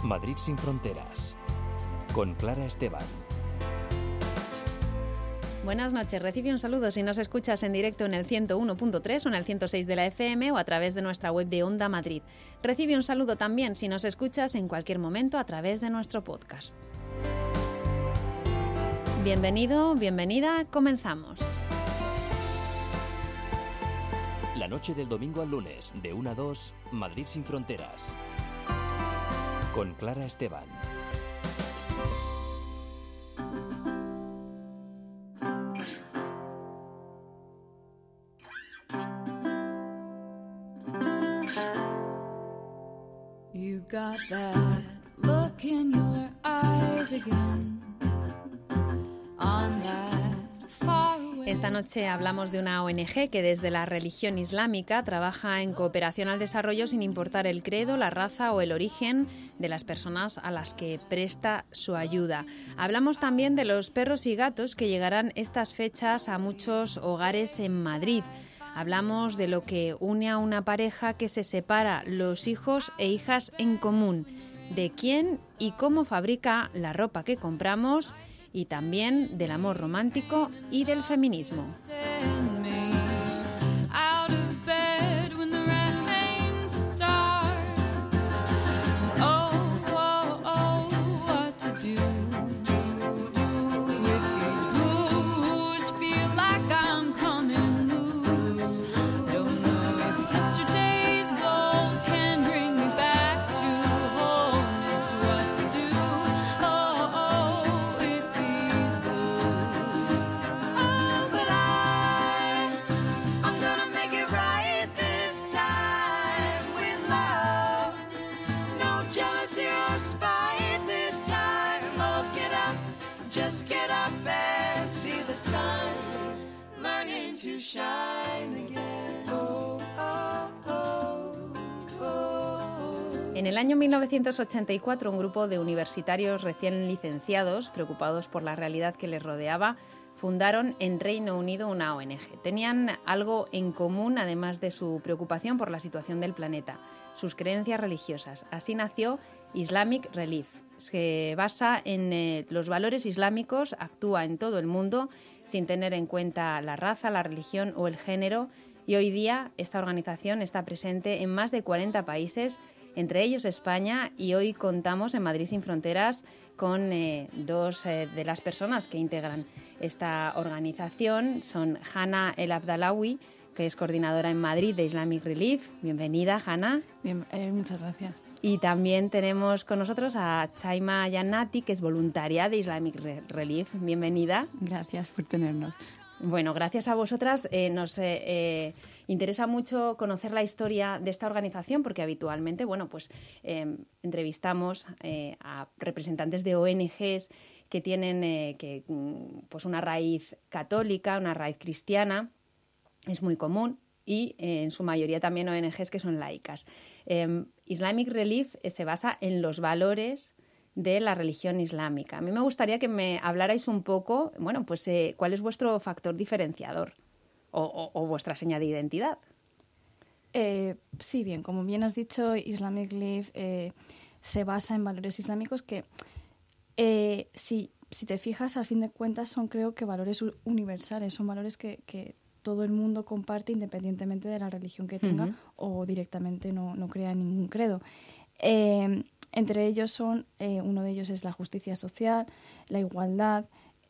Madrid sin fronteras, con Clara Esteban. Buenas noches, recibe un saludo si nos escuchas en directo en el 101.3 o en el 106 de la FM o a través de nuestra web de Onda Madrid. Recibe un saludo también si nos escuchas en cualquier momento a través de nuestro podcast. Bienvenido, bienvenida, comenzamos. La noche del domingo al lunes, de 1 a 2, Madrid sin fronteras, con Clara Esteban. You got that look in your eyes again. On that far away. Esta noche hablamos de una ONG que desde la religión islámica trabaja en cooperación al desarrollo sin importar el credo, la raza o el origen de las personas a las que presta su ayuda. Hablamos también de los perros y gatos que llegarán estas fechas a muchos hogares en Madrid. Hablamos de lo que une a una pareja que se separa, los hijos e hijas en común, de quién y cómo fabrica la ropa que compramos y también del amor romántico y del feminismo. En el año 1984, un grupo de universitarios recién licenciados, preocupados por la realidad que les rodeaba, fundaron en Reino Unido una ONG. Tenían algo en común, además de su preocupación por la situación del planeta, sus creencias religiosas. Así nació Islamic Relief. Se basa en los valores islámicos, actúa en todo el mundo sin tener en cuenta la raza, la religión o el género, y hoy día esta organización está presente en más de 40 países, entre ellos España, y hoy contamos en Madrid sin fronteras con dos de las personas que integran esta organización. Son Hanna El Abdallawi, que es coordinadora en Madrid de Islamic Relief. Bienvenida, Hanna. Bien, muchas gracias. Y también tenemos con nosotros a Chaima Jannati, que es voluntaria de Islamic Relief. Bienvenida. Gracias por tenernos. Bueno, gracias a vosotras. Nos interesa mucho conocer la historia de esta organización porque habitualmente, entrevistamos a representantes de ONGs que tienen pues una raíz católica, una raíz cristiana, es muy común, y en su mayoría también ONGs que son laicas. Islamic Relief se basa en los valores de la religión islámica. A mí me gustaría que me hablarais un poco, cuál es vuestro factor diferenciador o vuestra seña de identidad. Sí, bien, como bien has dicho, Islamic Relief se basa en valores islámicos que, si te fijas, al fin de cuentas son, creo que, valores universales, son valores que todo el mundo comparte independientemente de la religión que tenga o directamente no crea ningún credo. Entre ellos son, uno de ellos es la justicia social, la igualdad,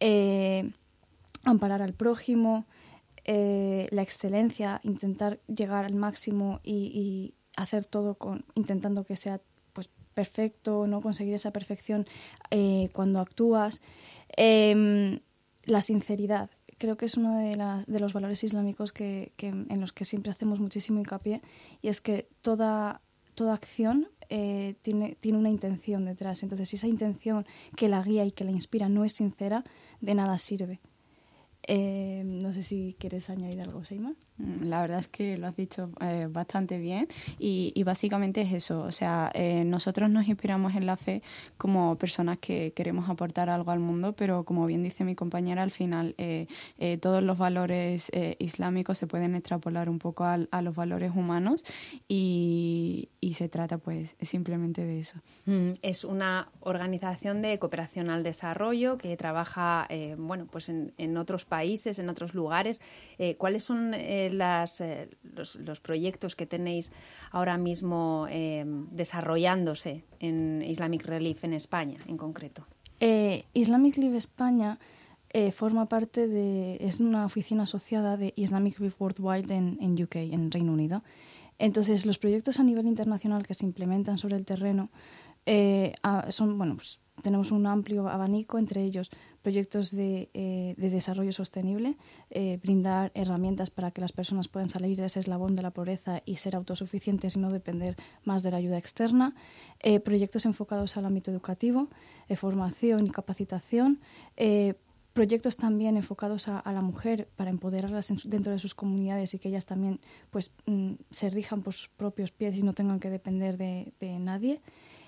amparar al prójimo, la excelencia, intentar llegar al máximo y hacer todo intentando que sea pues perfecto, no conseguir esa perfección cuando actúas. La sinceridad, creo que es uno de los valores islámicos en los que siempre hacemos muchísimo hincapié, y es que toda acción tiene una intención detrás. Entonces, si esa intención que la guía y que la inspira no es sincera, de nada sirve. No sé si quieres añadir algo, Seima. La verdad es que lo has dicho bastante bien y básicamente es eso. O sea, nosotros nos inspiramos en la fe como personas que queremos aportar algo al mundo, pero como bien dice mi compañera, al final todos los valores islámicos se pueden extrapolar un poco a los valores humanos y se trata pues simplemente de eso. Es una organización de cooperación al desarrollo que trabaja pues en otros países, en otros lugares. ¿Cuáles son los proyectos que tenéis ahora mismo desarrollándose en Islamic Relief en España en concreto? Islamic Relief España forma parte es una oficina asociada de Islamic Relief Worldwide en UK, en Reino Unido. Entonces, los proyectos a nivel internacional que se implementan sobre el terreno pues, tenemos un amplio abanico, entre ellos proyectos de desarrollo sostenible, brindar herramientas para que las personas puedan salir de ese eslabón de la pobreza y ser autosuficientes y no depender más de la ayuda externa, proyectos enfocados al ámbito educativo, formación y capacitación, proyectos también enfocados a la mujer para empoderarlas dentro de sus comunidades y que ellas también pues se rijan por sus propios pies y no tengan que depender de nadie.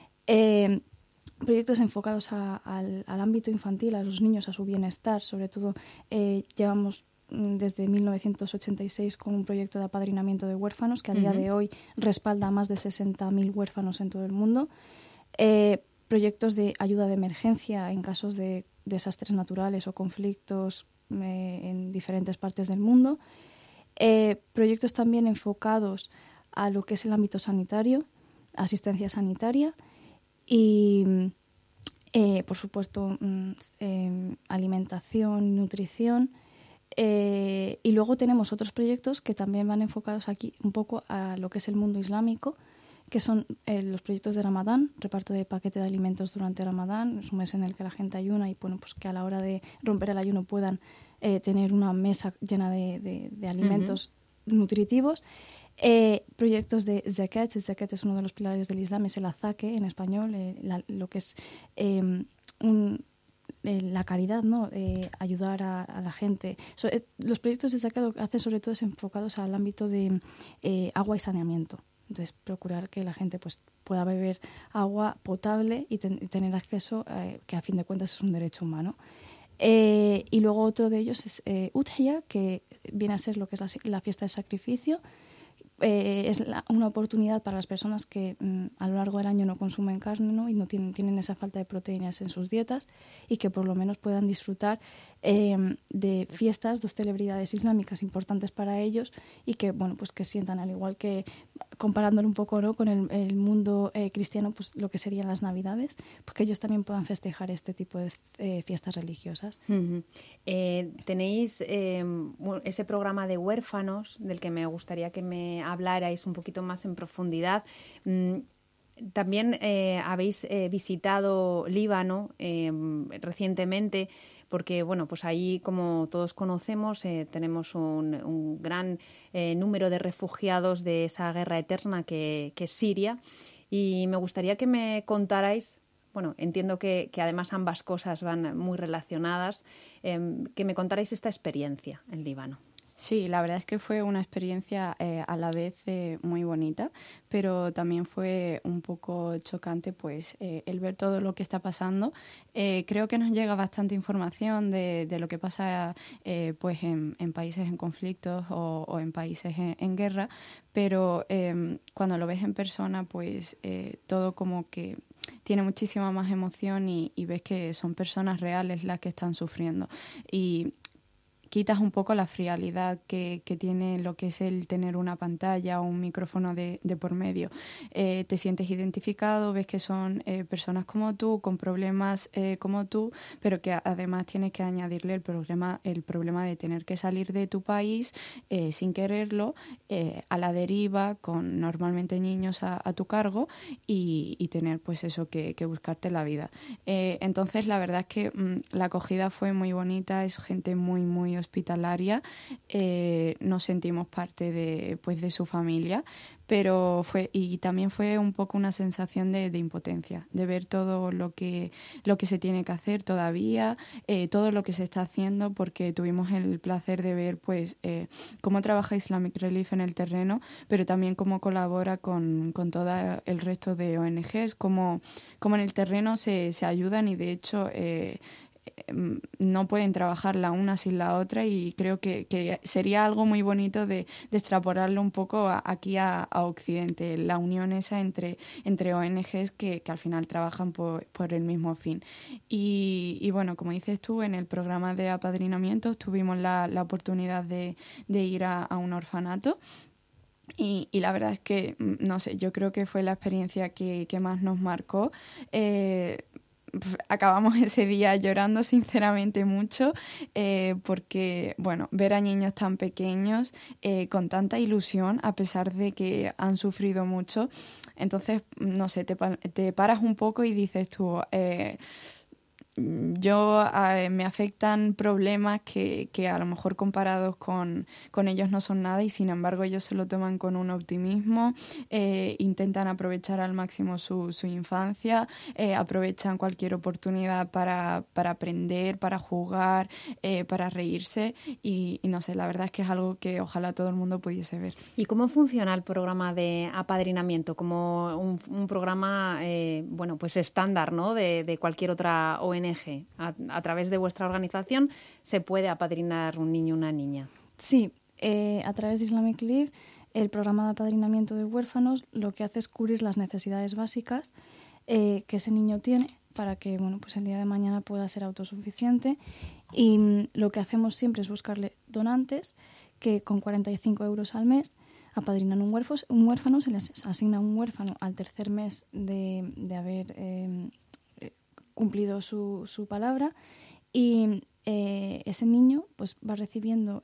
Proyectos enfocados al ámbito infantil, a los niños, a su bienestar. Sobre todo llevamos desde 1986 con un proyecto de apadrinamiento de huérfanos que a día de hoy respalda a más de 60.000 huérfanos en todo el mundo. Proyectos de ayuda de emergencia en casos de desastres naturales o conflictos en diferentes partes del mundo. Proyectos también enfocados a lo que es el ámbito sanitario, asistencia sanitaria y, por supuesto, alimentación, nutrición. Y luego tenemos otros proyectos que también van enfocados aquí un poco a lo que es el mundo islámico, que son los proyectos de Ramadán, reparto de paquete de alimentos durante Ramadán. Es un mes en el que la gente ayuna y bueno, pues que a la hora de romper el ayuno puedan tener una mesa llena de alimentos nutritivos. Proyectos de zakat. El zakat es uno de los pilares del Islam, es el azaque en español, lo que es la caridad, ¿no? Ayudar a la gente. Los proyectos de zakat lo que hacen sobre todo es enfocados al ámbito de agua y saneamiento. Entonces, procurar que la gente pues pueda beber agua potable y tener acceso, que a fin de cuentas es un derecho humano. Y luego otro de ellos es Udhiya, que viene a ser lo que es la fiesta del sacrificio. Es una oportunidad para las personas que a lo largo del año no consumen carne, ¿no? Y no tienen esa falta de proteínas en sus dietas y que por lo menos puedan disfrutar de fiestas, dos celebridades islámicas importantes para ellos y que bueno pues que sientan, al igual que comparándolo un poco, ¿no?, con el mundo cristiano, pues lo que serían las Navidades, pues que ellos también puedan festejar este tipo de fiestas religiosas. Tenéis ese programa de huérfanos del que me gustaría que me hablarais un poquito más en profundidad. También habéis visitado Líbano recientemente, porque bueno, pues ahí, como todos conocemos, tenemos un gran número de refugiados de esa guerra eterna que es Siria, y me gustaría que me contarais, bueno, entiendo que además ambas cosas van muy relacionadas, que me contarais esta experiencia en Líbano. Sí, la verdad es que fue una experiencia a la vez muy bonita, pero también fue un poco chocante pues el ver todo lo que está pasando. Creo que nos llega bastante información de lo que pasa pues en países en conflictos o en países en guerra, pero cuando lo ves en persona pues todo como que tiene muchísima más emoción y ves que son personas reales las que están sufriendo. Y quitas un poco la frialdad que tiene lo que es el tener una pantalla o un micrófono de por medio. Te sientes identificado, ves que son personas como tú, con problemas como tú, pero que además tienes que añadirle el problema de tener que salir de tu país sin quererlo, a la deriva, con normalmente niños a tu cargo y tener pues eso que buscarte la vida. Entonces la verdad es que la acogida fue muy bonita, es gente muy, muy hospitalaria, nos sentimos parte de su familia, pero también fue un poco una sensación de impotencia, de ver todo lo que se tiene que hacer todavía, todo lo que se está haciendo, porque tuvimos el placer de ver pues cómo trabaja Islamic Relief en el terreno, pero también cómo colabora con todo el resto de ONGs, cómo en el terreno se ayudan y de hecho no pueden trabajar la una sin la otra, y creo que sería algo muy bonito de extrapolarlo un poco aquí a Occidente, la unión esa entre ONGs que al final trabajan por el mismo fin. Y bueno, como dices tú, en el programa de apadrinamiento tuvimos la oportunidad de ir a un orfanato. Y la verdad es que, no sé, yo creo que fue la experiencia que más nos marcó. Acabamos ese día llorando sinceramente mucho, porque, bueno, ver a niños tan pequeños con tanta ilusión, a pesar de que han sufrido mucho. Entonces, no sé, te paras un poco y dices tú... me afectan problemas que a lo mejor comparados con ellos no son nada, y sin embargo ellos se lo toman con un optimismo, intentan aprovechar al máximo su infancia, aprovechan cualquier oportunidad para aprender, para jugar, para reírse, y no sé, la verdad es que es algo que ojalá todo el mundo pudiese ver. ¿Y cómo funciona el programa de apadrinamiento? Como un programa bueno, pues estándar, ¿no? de cualquier otra ONG. A través de vuestra organización se puede apadrinar un niño o una niña. Sí, a través de Islamic Relief, el programa de apadrinamiento de huérfanos lo que hace es cubrir las necesidades básicas que ese niño tiene para que, bueno, pues el día de mañana pueda ser autosuficiente, y lo que hacemos siempre es buscarle donantes que con 45 euros al mes apadrinan un huérfano, se les asigna un huérfano al tercer mes de haber cumplido su palabra, y ese niño pues va recibiendo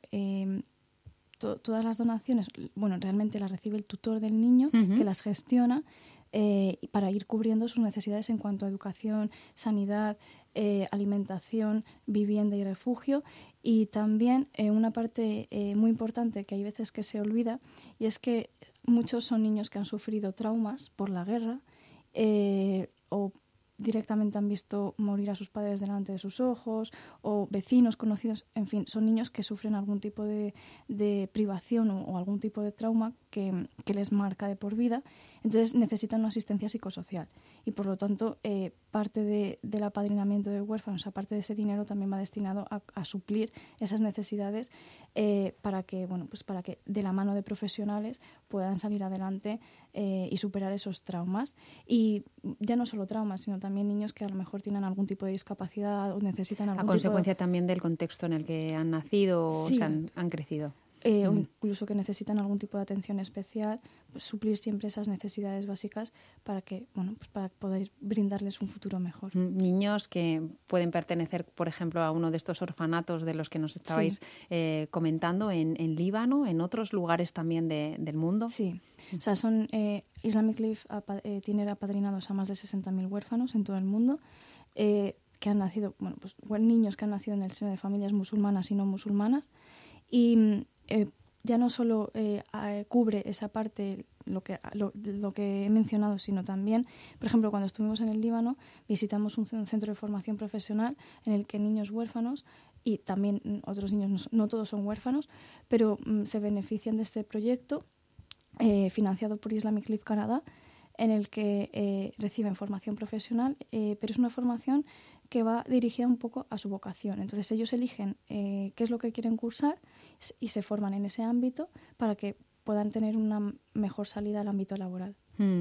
todas las donaciones. Bueno, realmente las recibe el tutor del niño, que las gestiona para ir cubriendo sus necesidades en cuanto a educación, sanidad, alimentación, vivienda y refugio. Y también una parte muy importante que hay veces que se olvida, y es que muchos son niños que han sufrido traumas por la guerra, o directamente han visto morir a sus padres delante de sus ojos, o vecinos conocidos, en fin, son niños que sufren algún tipo de privación o algún tipo de trauma que les marca de por vida. Entonces necesitan una asistencia psicosocial, y por lo tanto parte del apadrinamiento de huérfanos, aparte de ese dinero, también va destinado a suplir esas necesidades, para que, bueno, pues para que de la mano de profesionales puedan salir adelante y superar esos traumas. Y ya no solo traumas, sino también niños que a lo mejor tienen algún tipo de discapacidad o necesitan algún tipo de... A consecuencia también del contexto en el que han nacido, sí, o han crecido. O incluso que necesitan algún tipo de atención especial, pues suplir siempre esas necesidades básicas para que, bueno, pues para poder brindarles un futuro mejor. Niños que pueden pertenecer, por ejemplo, a uno de estos orfanatos de los que nos estabais comentando en Líbano, en otros lugares también del mundo. Sí, o sea, son Islamic Relief tiene apadrinados a más de 60.000 huérfanos en todo el mundo, que han nacido, bueno, pues niños que han nacido en el seno de familias musulmanas y no musulmanas, y ya no solo cubre esa parte, lo que he mencionado, sino también, por ejemplo, cuando estuvimos en el Líbano, visitamos un centro de formación profesional en el que niños huérfanos y también otros niños, no todos son huérfanos, pero se benefician de este proyecto financiado por Islamic Relief Canadá, en el que reciben formación profesional, pero es una formación que va dirigida un poco a su vocación. Entonces ellos eligen qué es lo que quieren cursar y se forman en ese ámbito para que puedan tener una mejor salida al ámbito laboral.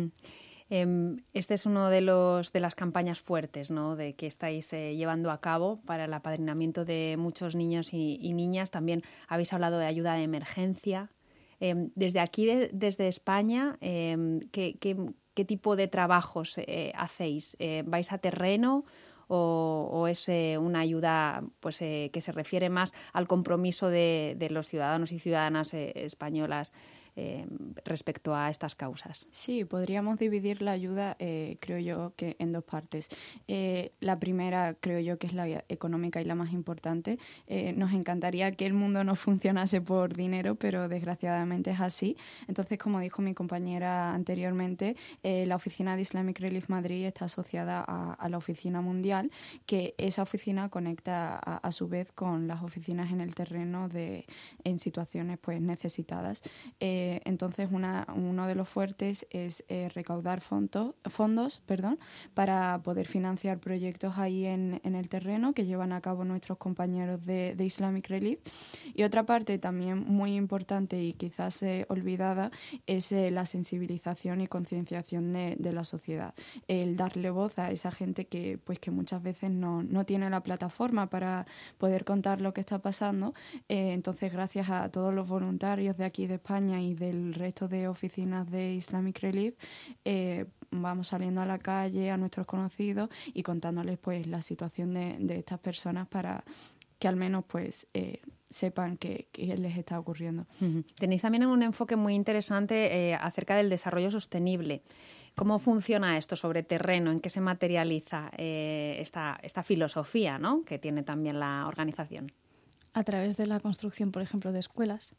Este es uno de las campañas fuertes, ¿no?, de que estáis llevando a cabo para el apadrinamiento de muchos niños y niñas. También habéis hablado de ayuda de emergencia. Desde aquí, desde España, ¿qué tipo de trabajos hacéis? ¿Vais a terreno o es una ayuda pues que se refiere más al compromiso de los ciudadanos y ciudadanas españolas respecto a estas causas. Sí, podríamos dividir la ayuda, creo yo, que en dos partes. La primera, creo yo, que es la económica y la más importante. Nos encantaría que el mundo no funcionase por dinero, pero desgraciadamente es así. Entonces, como dijo mi compañera anteriormente, la oficina de Islamic Relief Madrid está asociada a la oficina mundial, que esa oficina conecta a su vez con las oficinas en el terreno en situaciones pues necesitadas. Entonces, uno de los fuertes es recaudar fondos para poder financiar proyectos ahí en el terreno que llevan a cabo nuestros compañeros de Islamic Relief. Y otra parte también muy importante y quizás olvidada es la sensibilización y concienciación de la sociedad. El darle voz a esa gente que muchas veces no tiene la plataforma para poder contar lo que está pasando. Entonces, gracias a todos los voluntarios de aquí de España y del resto de oficinas de Islamic Relief, vamos saliendo a la calle a nuestros conocidos y contándoles pues la situación de estas personas para que al menos pues sepan qué les está ocurriendo. Uh-huh. Tenéis también un enfoque muy interesante acerca del desarrollo sostenible. ¿Cómo funciona esto sobre terreno? ¿En qué se materializa esta filosofía, ¿no?, que tiene también la organización? A través de la construcción, por ejemplo, de escuelas.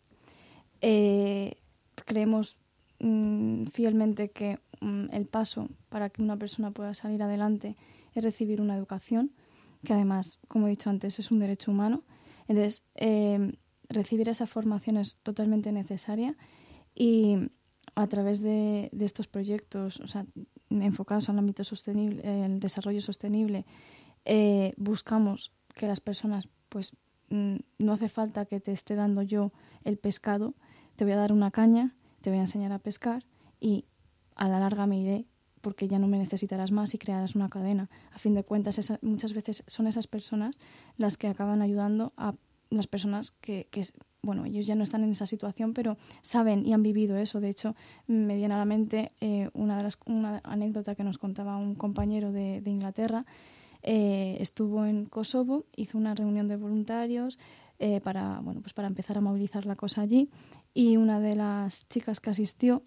Creemos fielmente que el paso para que una persona pueda salir adelante es recibir una educación, que además, como he dicho antes, es un derecho humano. Entonces, recibir esa formación es totalmente necesaria y a través de estos proyectos, o sea, enfocados al ámbito sostenible, el desarrollo sostenible, buscamos que las personas, pues, no hace falta que te esté dando yo el pescado, te voy a dar una caña, te voy a enseñar a pescar y a la larga me iré porque ya no me necesitarás más y crearás una cadena. A fin de cuentas, muchas veces son esas personas las que acaban ayudando a las personas que bueno, ellos ya no están en esa situación, pero saben y han vivido eso. De hecho, me viene a la mente una anécdota que nos contaba un compañero de Inglaterra. Estuvo en Kosovo, hizo una reunión de voluntarios para empezar a movilizar la cosa allí, y una de las chicas que asistió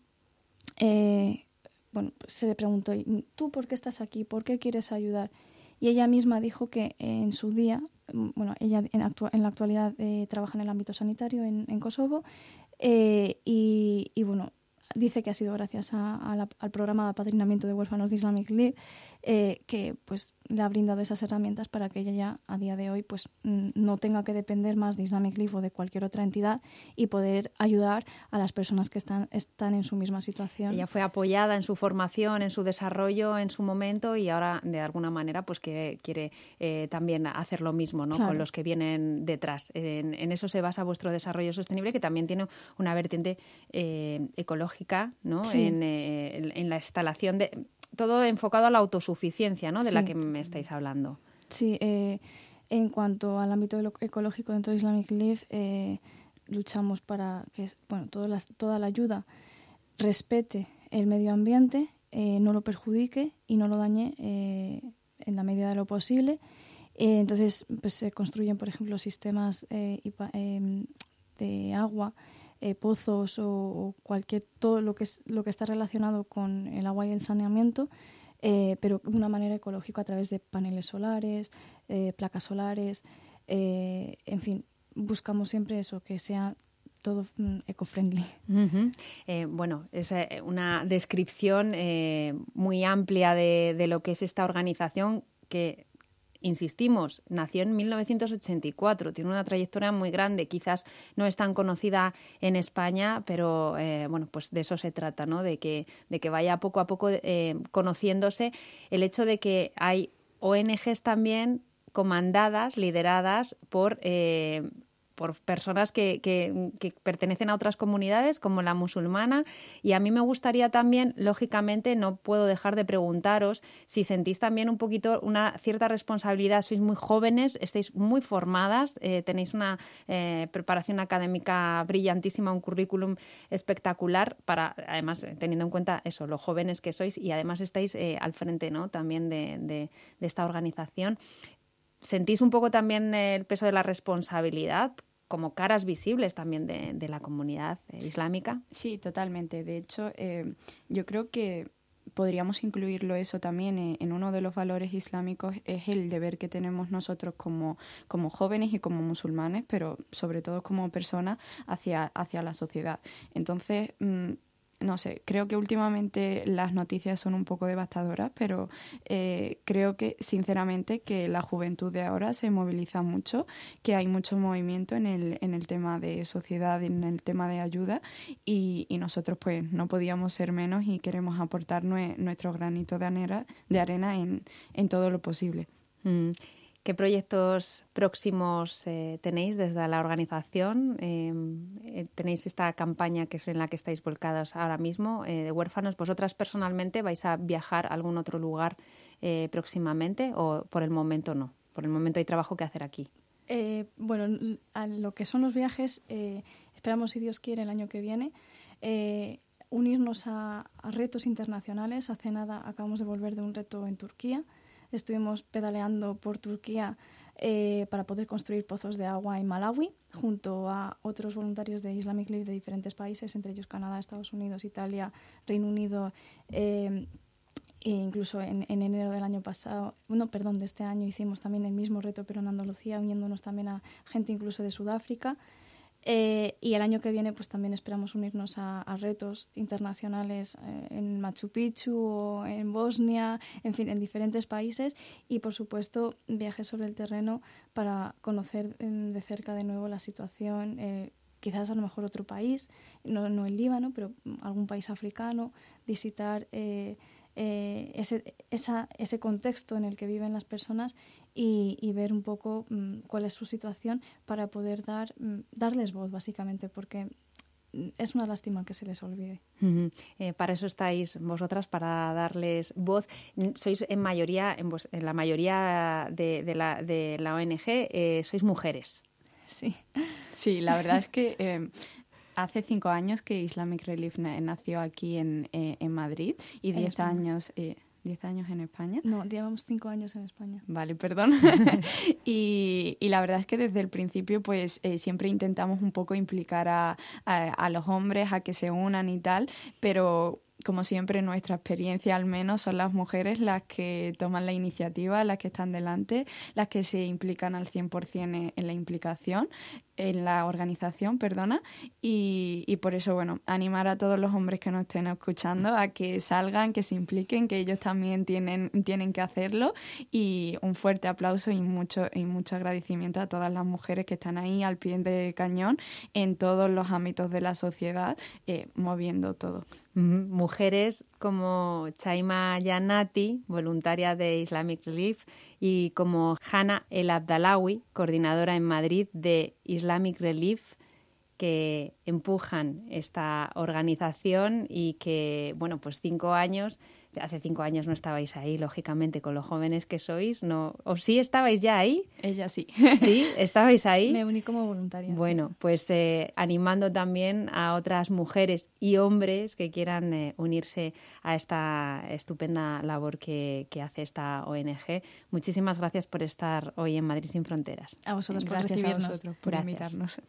se le preguntó: ¿tú por qué estás aquí? ¿Por qué quieres ayudar? Y ella misma dijo que en su día, ella en la actualidad trabaja en el ámbito sanitario en Kosovo, y dice que ha sido gracias al programa de apadrinamiento de huérfanos de Islamic Relief que pues le ha brindado esas herramientas para que ella ya a día de hoy pues no tenga que depender más de Islamic Relief o de cualquier otra entidad y poder ayudar a las personas que están en su misma situación. Ella fue apoyada en su formación, en su desarrollo, en su momento, y ahora de alguna manera pues quiere también hacer lo mismo, ¿no? Claro. Con los que vienen detrás. En eso se basa vuestro desarrollo sostenible, que también tiene una vertiente ecológica, ¿no? Sí. En la instalación de todo enfocado a la autosuficiencia, ¿no?, de la que me estáis hablando. Sí, en cuanto al ámbito ecológico dentro de Islamic Relief, luchamos para que toda la ayuda respete el medio ambiente, no lo perjudique y no lo dañe en la medida de lo posible. Entonces, pues se construyen, por ejemplo, sistemas de agua, pozos o todo lo que está relacionado con el agua y el saneamiento, pero de una manera ecológica a través de paneles solares, placas solares, en fin, buscamos siempre eso, que sea todo eco-friendly. Uh-huh. Es una descripción muy amplia de lo que es esta organización que, insistimos, nació en 1984, tiene una trayectoria muy grande, quizás no es tan conocida en España, pero pues de eso se trata, ¿no? De que vaya poco a poco conociéndose el hecho de que hay ONGs también comandadas, lideradas por personas que pertenecen a otras comunidades como la musulmana, y a mí me gustaría también, lógicamente, no puedo dejar de preguntaros si sentís también un poquito una cierta responsabilidad. Sois muy jóvenes, estáis muy formadas, tenéis una preparación académica brillantísima, un currículum espectacular, además teniendo en cuenta eso, lo jóvenes que sois, y además estáis al frente, ¿no?, también de esta organización. ¿Sentís un poco también el peso de la responsabilidad como caras visibles también de la comunidad islámica. Sí, totalmente. De hecho, yo creo que podríamos incluirlo eso también en uno de los valores islámicos, es el deber que tenemos nosotros como jóvenes y como musulmanes, pero sobre todo como personas hacia la sociedad. Entonces, no sé, creo que últimamente las noticias son un poco devastadoras, pero creo que, sinceramente, que la juventud de ahora se moviliza mucho, que hay mucho movimiento en el tema de sociedad, en el tema de ayuda, y nosotros pues no podíamos ser menos y queremos aportar nuestro granito de arena en todo lo posible. ¿Qué proyectos próximos tenéis desde la organización? Tenéis esta campaña que es en la que estáis volcados ahora mismo, de huérfanos. ¿Vosotras personalmente vais a viajar a algún otro lugar próximamente o por el momento no? Por el momento hay trabajo que hacer aquí. Bueno, a lo que son los viajes, esperamos, si Dios quiere, el año que viene, unirnos a retos internacionales. Hace nada acabamos de volver de un reto en Turquía. Estuvimos pedaleando por Turquía para poder construir pozos de agua en Malawi, junto a otros voluntarios de Islamic Relief de diferentes países, entre ellos Canadá, Estados Unidos, Italia, Reino Unido, e incluso en enero del año pasado, de este año hicimos también el mismo reto, pero en Andalucía, uniéndonos también a gente incluso de Sudáfrica. Y el año que viene pues también esperamos unirnos a retos internacionales en Machu Picchu o en Bosnia, en fin, en diferentes países, y por supuesto viajes sobre el terreno para conocer de cerca de nuevo la situación, quizás a lo mejor otro país, no el Líbano, pero algún país africano, visitar ese contexto en el que viven las personas y ver un poco cuál es su situación para poder darles voz, básicamente, porque es una lástima que se les olvide. Para eso estáis vosotras, para darles voz. Sois en mayoría, en la mayoría de la ONG, sois mujeres. Sí. Sí, la verdad es que hace 5 años que Islamic Relief nació aquí en Madrid y 10 años... 10 años en España. No, llevamos 5 años en España. Vale, perdón. y la verdad es que desde el principio pues siempre intentamos un poco implicar a los hombres a que se unan y tal, pero como siempre, nuestra experiencia al menos son las mujeres las que toman la iniciativa, las que están delante, las que se implican al 100% en la implicación, en la organización, y por eso, bueno, animar a todos los hombres que nos estén escuchando a que salgan, que se impliquen, que ellos también tienen que hacerlo, y un fuerte aplauso y mucho agradecimiento a todas las mujeres que están ahí al pie de cañón en todos los ámbitos de la sociedad, moviendo todo. Mujeres como Chaima Yanati, voluntaria de Islamic Relief, y como Hana El Abdalawi, coordinadora en Madrid de Islamic Relief, que empujan esta organización y que, bueno, pues 5 años... Hace 5 años no estabais ahí, lógicamente, con los jóvenes que sois, ¿no? ¿O sí estabais ya ahí? Ella sí. ¿Sí? ¿Estabais ahí? Me uní como voluntaria. Bueno, sí. Pues animando también a otras mujeres y hombres que quieran unirse a esta estupenda labor que hace esta ONG. Muchísimas gracias por estar hoy en Madrid Sin Fronteras. A vosotros por Gracias recibirnos. a vosotros por invitarnos.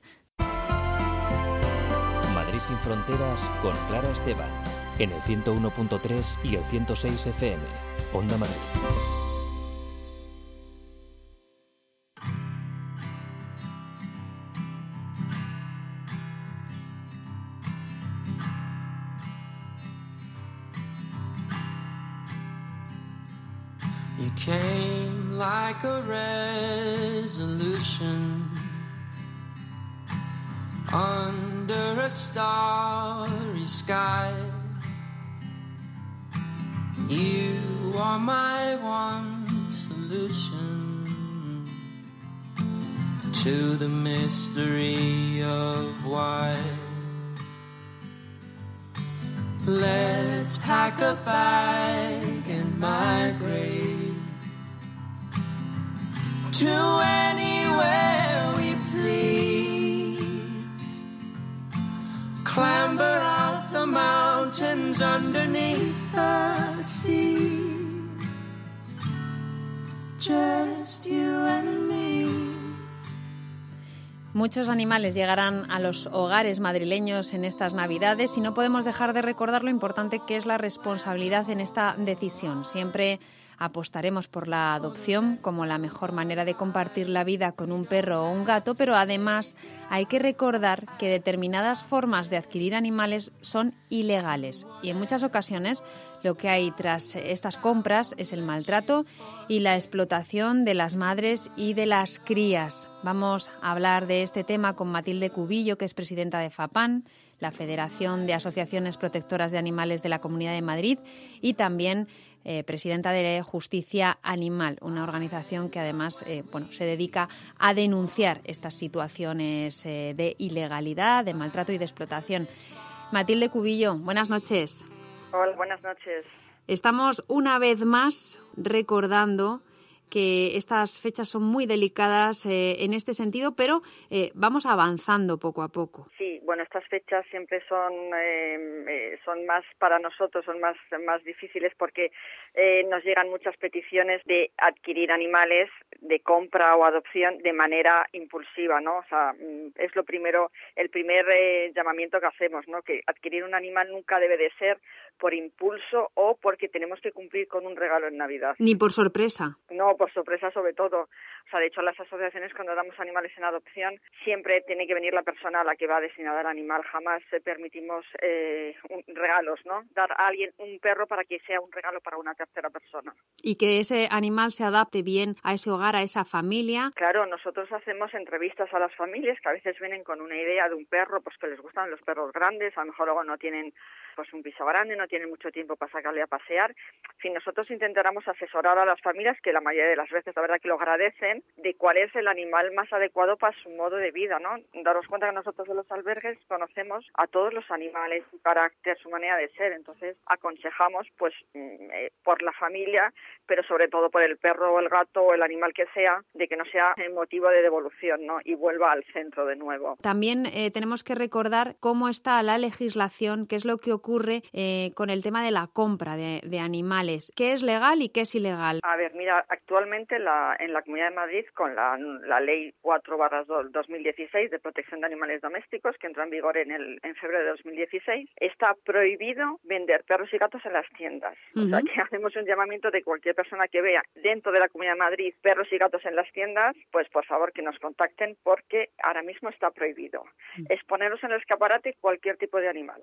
Madrid Sin Fronteras con Clara Esteban, en el 101.3 y el 106 FM, Onda Madrid. You came like a resolution under a starry sky. You are my one solution to the mystery of why. Let's pack a bag and migrate to anywhere we please. Clamber up the mountains underneath the sea. Just you and me. Muchos animales llegarán a los hogares madrileños en estas Navidades y no podemos dejar de recordar lo importante que es la responsabilidad en esta decisión. Siempre apostaremos por la adopción como la mejor manera de compartir la vida con un perro o un gato, pero además hay que recordar que determinadas formas de adquirir animales son ilegales y en muchas ocasiones lo que hay tras estas compras es el maltrato y la explotación de las madres y de las crías. Vamos a hablar de este tema con Matilde Cubillo, que es presidenta de FAPAN, la Federación de Asociaciones Protectoras de Animales de la Comunidad de Madrid, y también presidenta de Justicia Animal, una organización que además se dedica a denunciar estas situaciones de ilegalidad, de maltrato y de explotación. Matilde Cubillo, buenas noches. Hola, buenas noches. Estamos una vez más recordando que estas fechas son muy delicadas en este sentido, pero vamos avanzando poco a poco. Sí, bueno, estas fechas siempre son más para nosotros, son más difíciles porque nos llegan muchas peticiones de adquirir animales de compra o adopción de manera impulsiva, ¿no? O sea, es el primer llamamiento que hacemos, ¿no? Que adquirir un animal nunca debe de ser por impulso o porque tenemos que cumplir con un regalo en Navidad. Ni por sorpresa. No, por sorpresa sobre todo. O sea, de hecho, las asociaciones, cuando damos animales en adopción, siempre tiene que venir la persona a la que va destinada el animal. Jamás permitimos regalos, ¿no? Dar a alguien un perro para que sea un regalo para una tercera persona. Y que ese animal se adapte bien a ese hogar, a esa familia. Claro, nosotros hacemos entrevistas a las familias que a veces vienen con una idea de un perro, pues que les gustan los perros grandes, a lo mejor luego no tienen pues un piso grande, no tienen mucho tiempo para sacarle a pasear. En fin, nosotros intentáramos asesorar a las familias, que la mayoría de las veces la verdad que lo agradecen, de cuál es el animal más adecuado para su modo de vida, ¿no? Daros cuenta que nosotros en los albergues conocemos a todos los animales, su carácter, su manera de ser, entonces aconsejamos pues por la familia, pero sobre todo por el perro o el gato o el animal que sea, de que no sea motivo de devolución, ¿no? Y vuelva al centro de nuevo. También tenemos que recordar cómo está la legislación, qué es lo que ocurre con el tema de la compra de animales. ¿Qué es legal y qué es ilegal? A ver, mira, actualmente en la Comunidad de Madrid, con la Ley 4/2016 de protección de animales domésticos, que entró en vigor en febrero de 2016, está prohibido vender perros y gatos en las tiendas. O sea, que hacemos un llamamiento de cualquier persona que vea dentro de la Comunidad de Madrid perros y gatos en las tiendas, pues por favor que nos contacten porque ahora mismo está prohibido. Exponerlos en el escaparate cualquier tipo de animal.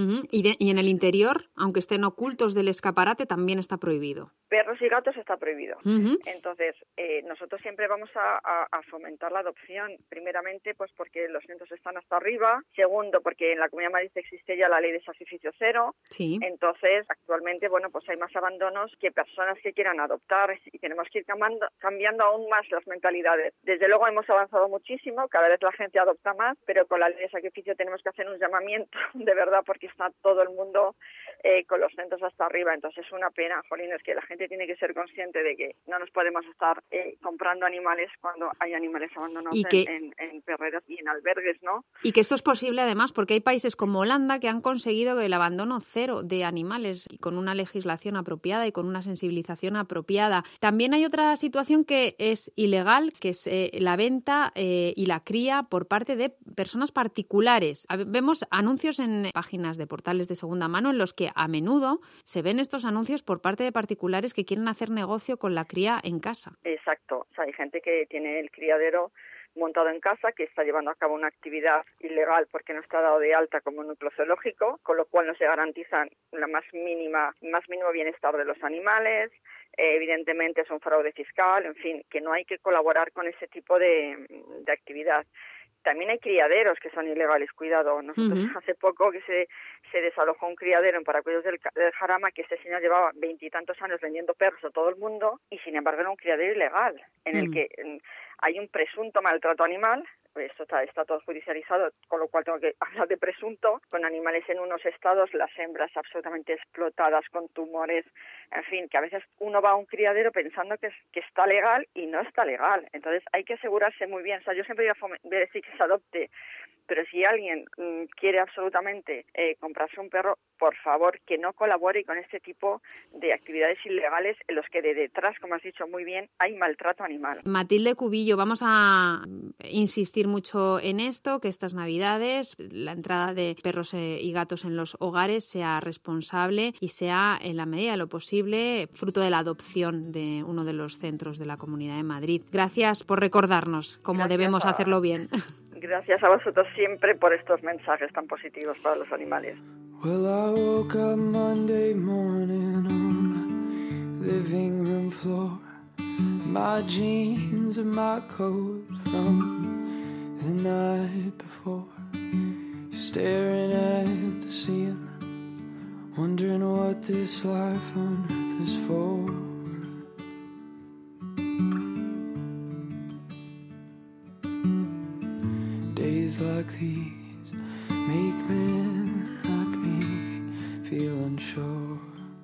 Y en el interior, aunque estén ocultos del escaparate, también está prohibido. Perros y gatos está prohibido. Entonces, nosotros siempre vamos a fomentar la adopción. Primeramente, pues porque los centros están hasta arriba. Segundo, porque en la Comunidad de Madrid existe ya la ley de sacrificio cero. Sí. Entonces, actualmente, bueno, pues hay más abandonos que personas que quieran adoptar y tenemos que ir cambiando aún más las mentalidades. Desde luego hemos avanzado muchísimo, cada vez la gente adopta más, pero con la ley de sacrificio tenemos que hacer un llamamiento de verdad porque está todo el mundo con los centros hasta arriba. Entonces es una pena, jolín, es que la gente tiene que ser consciente de que no nos podemos estar comprando animales cuando hay animales abandonados en perreras y en albergues, ¿no? Y que esto es posible además porque hay países como Holanda que han conseguido el abandono cero de animales y con una legislación apropiada y con una sensibilización apropiada. También hay otra situación que es ilegal, que es la venta y la cría por parte de personas particulares. Vemos anuncios en páginas de portales de segunda mano en los que a menudo se ven estos anuncios por parte de particulares que quieren hacer negocio con la cría en casa. Exacto. O sea, hay gente que tiene el criadero montado en casa, que está llevando a cabo una actividad ilegal porque no está dado de alta como núcleo zoológico, con lo cual no se garantiza la más mínimo bienestar de los animales. Evidentemente es un fraude fiscal, en fin, que no hay que colaborar con ese tipo de actividad. También hay criaderos que son ilegales, cuidado. Nosotros hace poco que se desalojó un criadero en Paracuellos del Jarama, que este señor llevaba 20 y tantos años vendiendo perros a todo el mundo y sin embargo era un criadero ilegal en el que hay un presunto maltrato animal. Esto está todo judicializado, con lo cual tengo que hablar de presunto, con animales en unos estados, las hembras absolutamente explotadas, con tumores, en fin, que a veces uno va a un criadero pensando que está legal y no está legal. Entonces hay que asegurarse muy bien. O sea, yo siempre voy a decir que se adopte, pero si alguien quiere absolutamente comprarse un perro, por favor, que no colabore con este tipo de actividades ilegales en los que de detrás, como has dicho muy bien, hay maltrato animal. Matilde Cubillo, vamos a insistir mucho en esto, que estas Navidades la entrada de perros y gatos en los hogares sea responsable y sea, en la medida de lo posible, fruto de la adopción de uno de los centros de la Comunidad de Madrid. Gracias por recordarnos cómo debemos hacerlo bien. Gracias a vosotros siempre por estos mensajes tan positivos para los animales. Well, I woke up Monday morning on my living room floor. My jeans and my coat from the night before. Staring at the ceiling, wondering what this life on earth is for. Days like these make men like me feel unsure.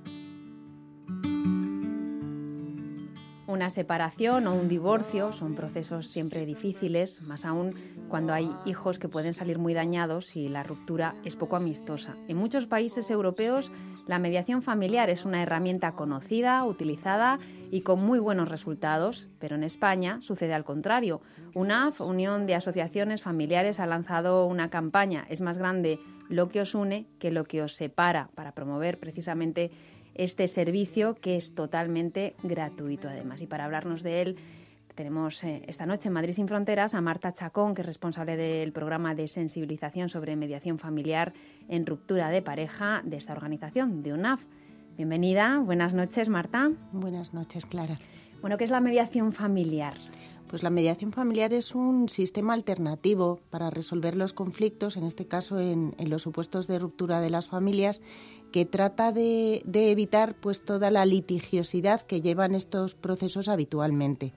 Una separación o un divorcio son procesos siempre difíciles, más aún cuando hay hijos que pueden salir muy dañados y la ruptura es poco amistosa. En muchos países europeos la mediación familiar es una herramienta conocida, utilizada y con muy buenos resultados, pero en España sucede al contrario. UNAF, Unión de Asociaciones Familiares, ha lanzado una campaña Es más grande lo que os une que lo que os separa, para promover precisamente este servicio que es totalmente gratuito además. Y para hablarnos de él tenemos esta noche en Madrid Sin Fronteras a Marta Chacón, que es responsable del programa de sensibilización sobre mediación familiar en ruptura de pareja de esta organización, de UNAF. Bienvenida, buenas noches, Marta. Buenas noches, Clara. Bueno, ¿qué es la mediación familiar? Pues la mediación familiar es un sistema alternativo para resolver los conflictos, en este caso en los supuestos de ruptura de las familias, que trata de evitar pues toda la litigiosidad que llevan estos procesos habitualmente.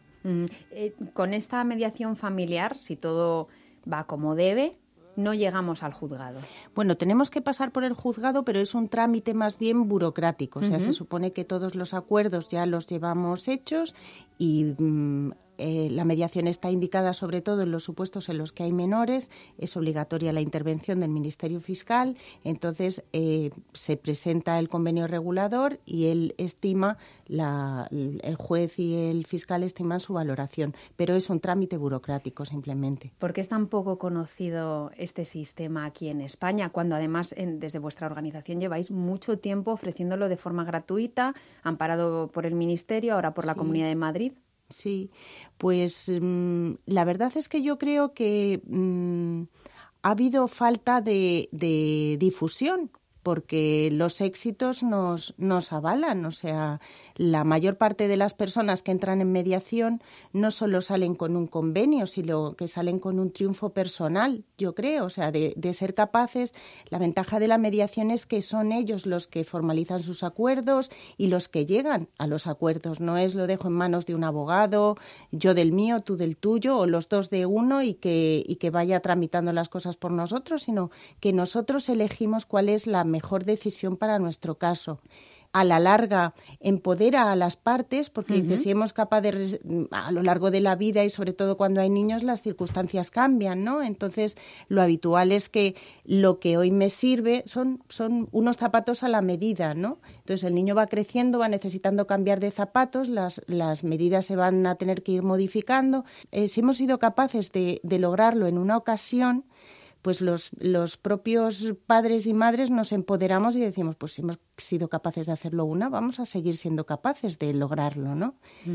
Con esta mediación familiar, si todo va como debe, no llegamos al juzgado. Bueno, tenemos que pasar por el juzgado, pero es un trámite más bien burocrático. O sea, se supone que todos los acuerdos ya los llevamos hechos y la mediación está indicada sobre todo en los supuestos en los que hay menores. Es obligatoria la intervención del Ministerio Fiscal. Entonces, se presenta el convenio regulador y él estima, el juez y el fiscal estiman su valoración. Pero es un trámite burocrático simplemente. ¿Por qué es tan poco conocido este sistema aquí en España, cuando además desde vuestra organización lleváis mucho tiempo ofreciéndolo de forma gratuita, amparado por el Ministerio, ahora por la Comunidad de Madrid? Sí, pues la verdad es que yo creo que ha habido falta de difusión, porque los éxitos nos avalan. O sea, la mayor parte de las personas que entran en mediación no solo salen con un convenio, sino que salen con un triunfo personal, yo creo. O sea, de ser capaces, la ventaja de la mediación es que son ellos los que formalizan sus acuerdos y los que llegan a los acuerdos. No es lo dejo en manos de un abogado, yo del mío, tú del tuyo, o los dos de uno y que vaya tramitando las cosas por nosotros, sino que nosotros elegimos cuál es la mejor decisión para nuestro caso. A la larga empodera a las partes, porque dice, si hemos capaz a lo largo de la vida y sobre todo cuando hay niños, las circunstancias cambian, ¿no? Entonces, lo habitual es que lo que hoy me sirve son unos zapatos a la medida, ¿no? Entonces, el niño va creciendo, va necesitando cambiar de zapatos, las medidas se van a tener que ir modificando. Si hemos sido capaces de lograrlo en una ocasión, pues los propios padres y madres nos empoderamos y decimos, pues si hemos sido capaces de hacerlo vamos a seguir siendo capaces de lograrlo, ¿no?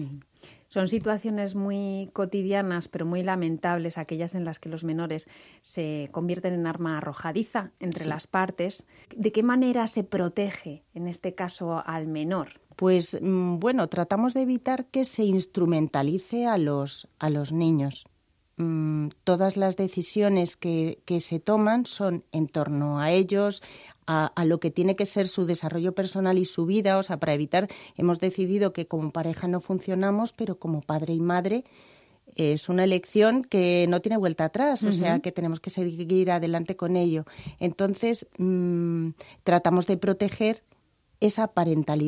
Son situaciones muy cotidianas, pero muy lamentables, aquellas en las que los menores se convierten en arma arrojadiza entre las partes. ¿De qué manera se protege, en este caso, al menor? Pues, bueno, tratamos de evitar que se instrumentalice a los niños. Todas las decisiones que se toman son en torno a ellos, a lo que tiene que ser su desarrollo personal y su vida. O sea, para evitar, hemos decidido que como pareja no funcionamos, pero como padre y madre es una elección que no tiene vuelta atrás, o sea, que tenemos que seguir adelante con ello. Entonces, tratamos de proteger esa parentalidad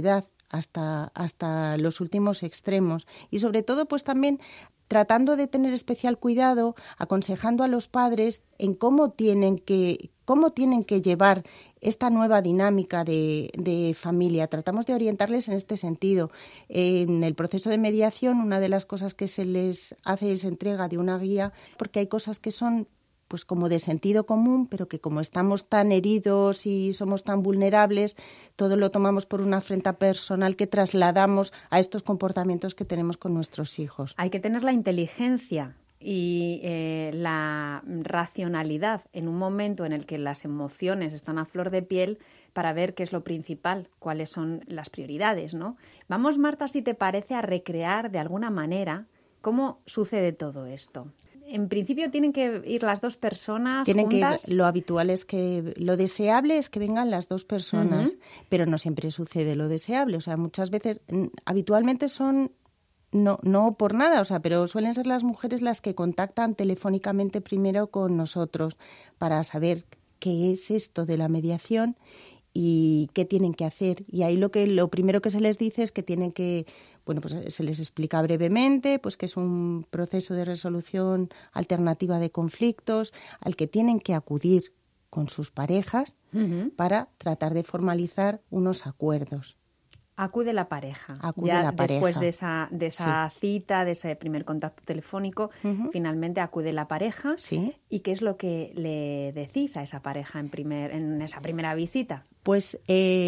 hasta los últimos extremos. Y sobre todo, pues también tratando de tener especial cuidado, aconsejando a los padres en cómo tienen que llevar esta nueva dinámica de familia. Tratamos de orientarles en este sentido. En el proceso de mediación, una de las cosas que se les hace es entrega de una guía, porque hay cosas que son pues como de sentido común, pero que como estamos tan heridos y somos tan vulnerables, todo lo tomamos por una afrenta personal que trasladamos a estos comportamientos que tenemos con nuestros hijos. Hay que tener la inteligencia y la racionalidad en un momento en el que las emociones están a flor de piel para ver qué es lo principal, cuáles son las prioridades, ¿no? Vamos, Marta, si te parece, a recrear de alguna manera cómo sucede todo esto. En principio tienen que ir las dos personas juntas. Lo habitual es que lo deseable es que vengan las dos personas, pero no siempre sucede lo deseable. O sea, muchas veces, habitualmente son, no por nada, o sea, pero suelen ser las mujeres las que contactan telefónicamente primero con nosotros para saber qué es esto de la mediación y qué tienen que hacer. Y ahí lo primero que se les dice es que tienen que, bueno, pues se les explica brevemente, pues que es un proceso de resolución alternativa de conflictos al que tienen que acudir con sus parejas para tratar de formalizar unos acuerdos. Acude la pareja. Después de esa cita, de ese primer contacto telefónico, finalmente acude la pareja. Sí. ¿Y qué es lo que le decís a esa pareja en esa primera visita? Pues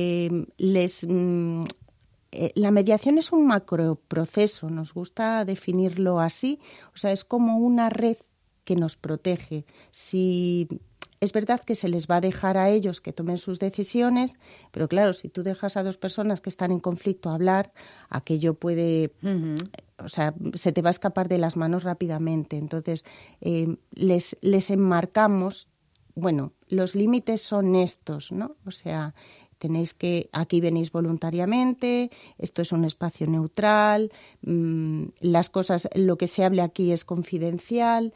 la mediación es un macroproceso, nos gusta definirlo así. O sea, es como una red que nos protege. Si es verdad que se les va a dejar a ellos que tomen sus decisiones, pero claro, si tú dejas a dos personas que están en conflicto a hablar, aquello puede, o sea, se te va a escapar de las manos rápidamente. Entonces, les enmarcamos, bueno, los límites son estos, ¿no? O sea, aquí venís voluntariamente, esto es un espacio neutral, las cosas, lo que se hable aquí es confidencial,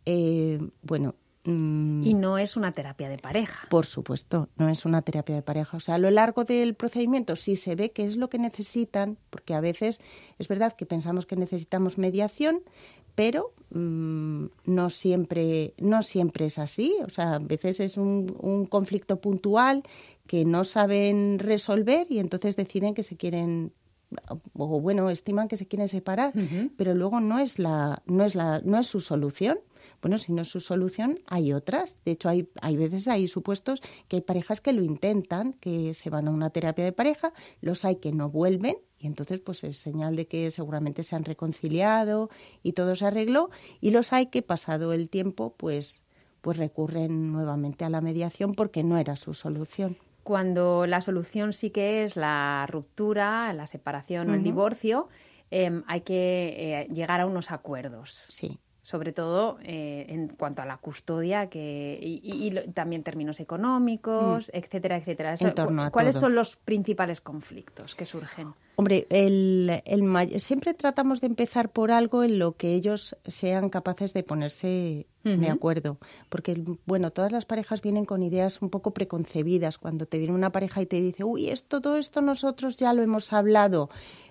Y no es una terapia de pareja. Por supuesto, no es una terapia de pareja. O sea, a lo largo del procedimiento sí se ve qué es lo que necesitan, porque a veces es verdad que pensamos que necesitamos mediación, pero no siempre es así. O sea, a veces es un conflicto puntual que no saben resolver y entonces deciden que se quieren, o bueno, estiman que se quieren separar, pero luego no es su solución. Bueno, si no es su solución, hay otras. De hecho, hay veces, hay supuestos que hay parejas que lo intentan, que se van a una terapia de pareja, los hay que no vuelven y entonces pues es señal de que seguramente se han reconciliado y todo se arregló, y los hay que pasado el tiempo pues recurren nuevamente a la mediación porque no era su solución. Cuando la solución sí que es la ruptura, la separación o el divorcio, hay que llegar a unos acuerdos. Sí. Sobre todo en cuanto a la custodia y también términos económicos, etcétera, etcétera. ¿Cuáles son los principales conflictos que surgen? Hombre, siempre tratamos de empezar por algo en lo que ellos sean capaces de ponerse de acuerdo. Porque, bueno, todas las parejas vienen con ideas un poco preconcebidas. Cuando te viene una pareja y te dice, uy, todo esto nosotros ya lo hemos hablado,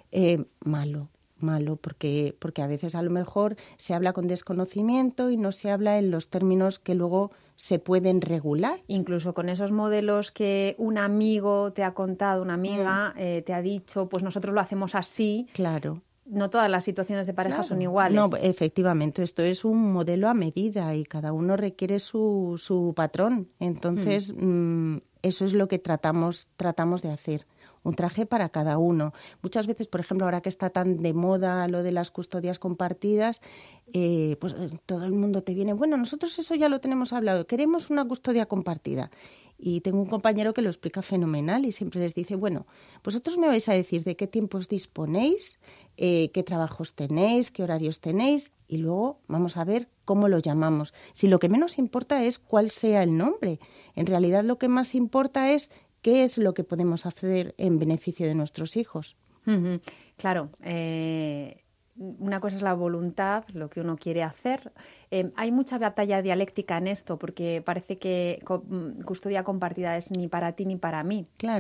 malo, porque a veces a lo mejor se habla con desconocimiento y no se habla en los términos que luego se pueden regular. Incluso con esos modelos que un amigo te ha contado, una amiga te ha dicho, pues nosotros lo hacemos así. Claro. No todas las situaciones de pareja son iguales. No, efectivamente, esto es un modelo a medida y cada uno requiere su patrón. Entonces, eso es lo que tratamos de hacer. Un traje para cada uno. Muchas veces, por ejemplo, ahora que está tan de moda lo de las custodias compartidas, pues todo el mundo te viene, bueno, nosotros eso ya lo tenemos hablado, queremos una custodia compartida. Y tengo un compañero que lo explica fenomenal y siempre les dice, bueno, vosotros me vais a decir de qué tiempos disponéis, qué trabajos tenéis, qué horarios tenéis, y luego vamos a ver cómo lo llamamos. Si lo que menos importa es cuál sea el nombre, en realidad lo que más importa es qué es lo que podemos hacer en beneficio de nuestros hijos. Claro, una cosa es la voluntad, lo que uno quiere hacer. Hay mucha batalla dialéctica en esto, porque parece que custodia compartida es ni para ti ni para mí. Claro.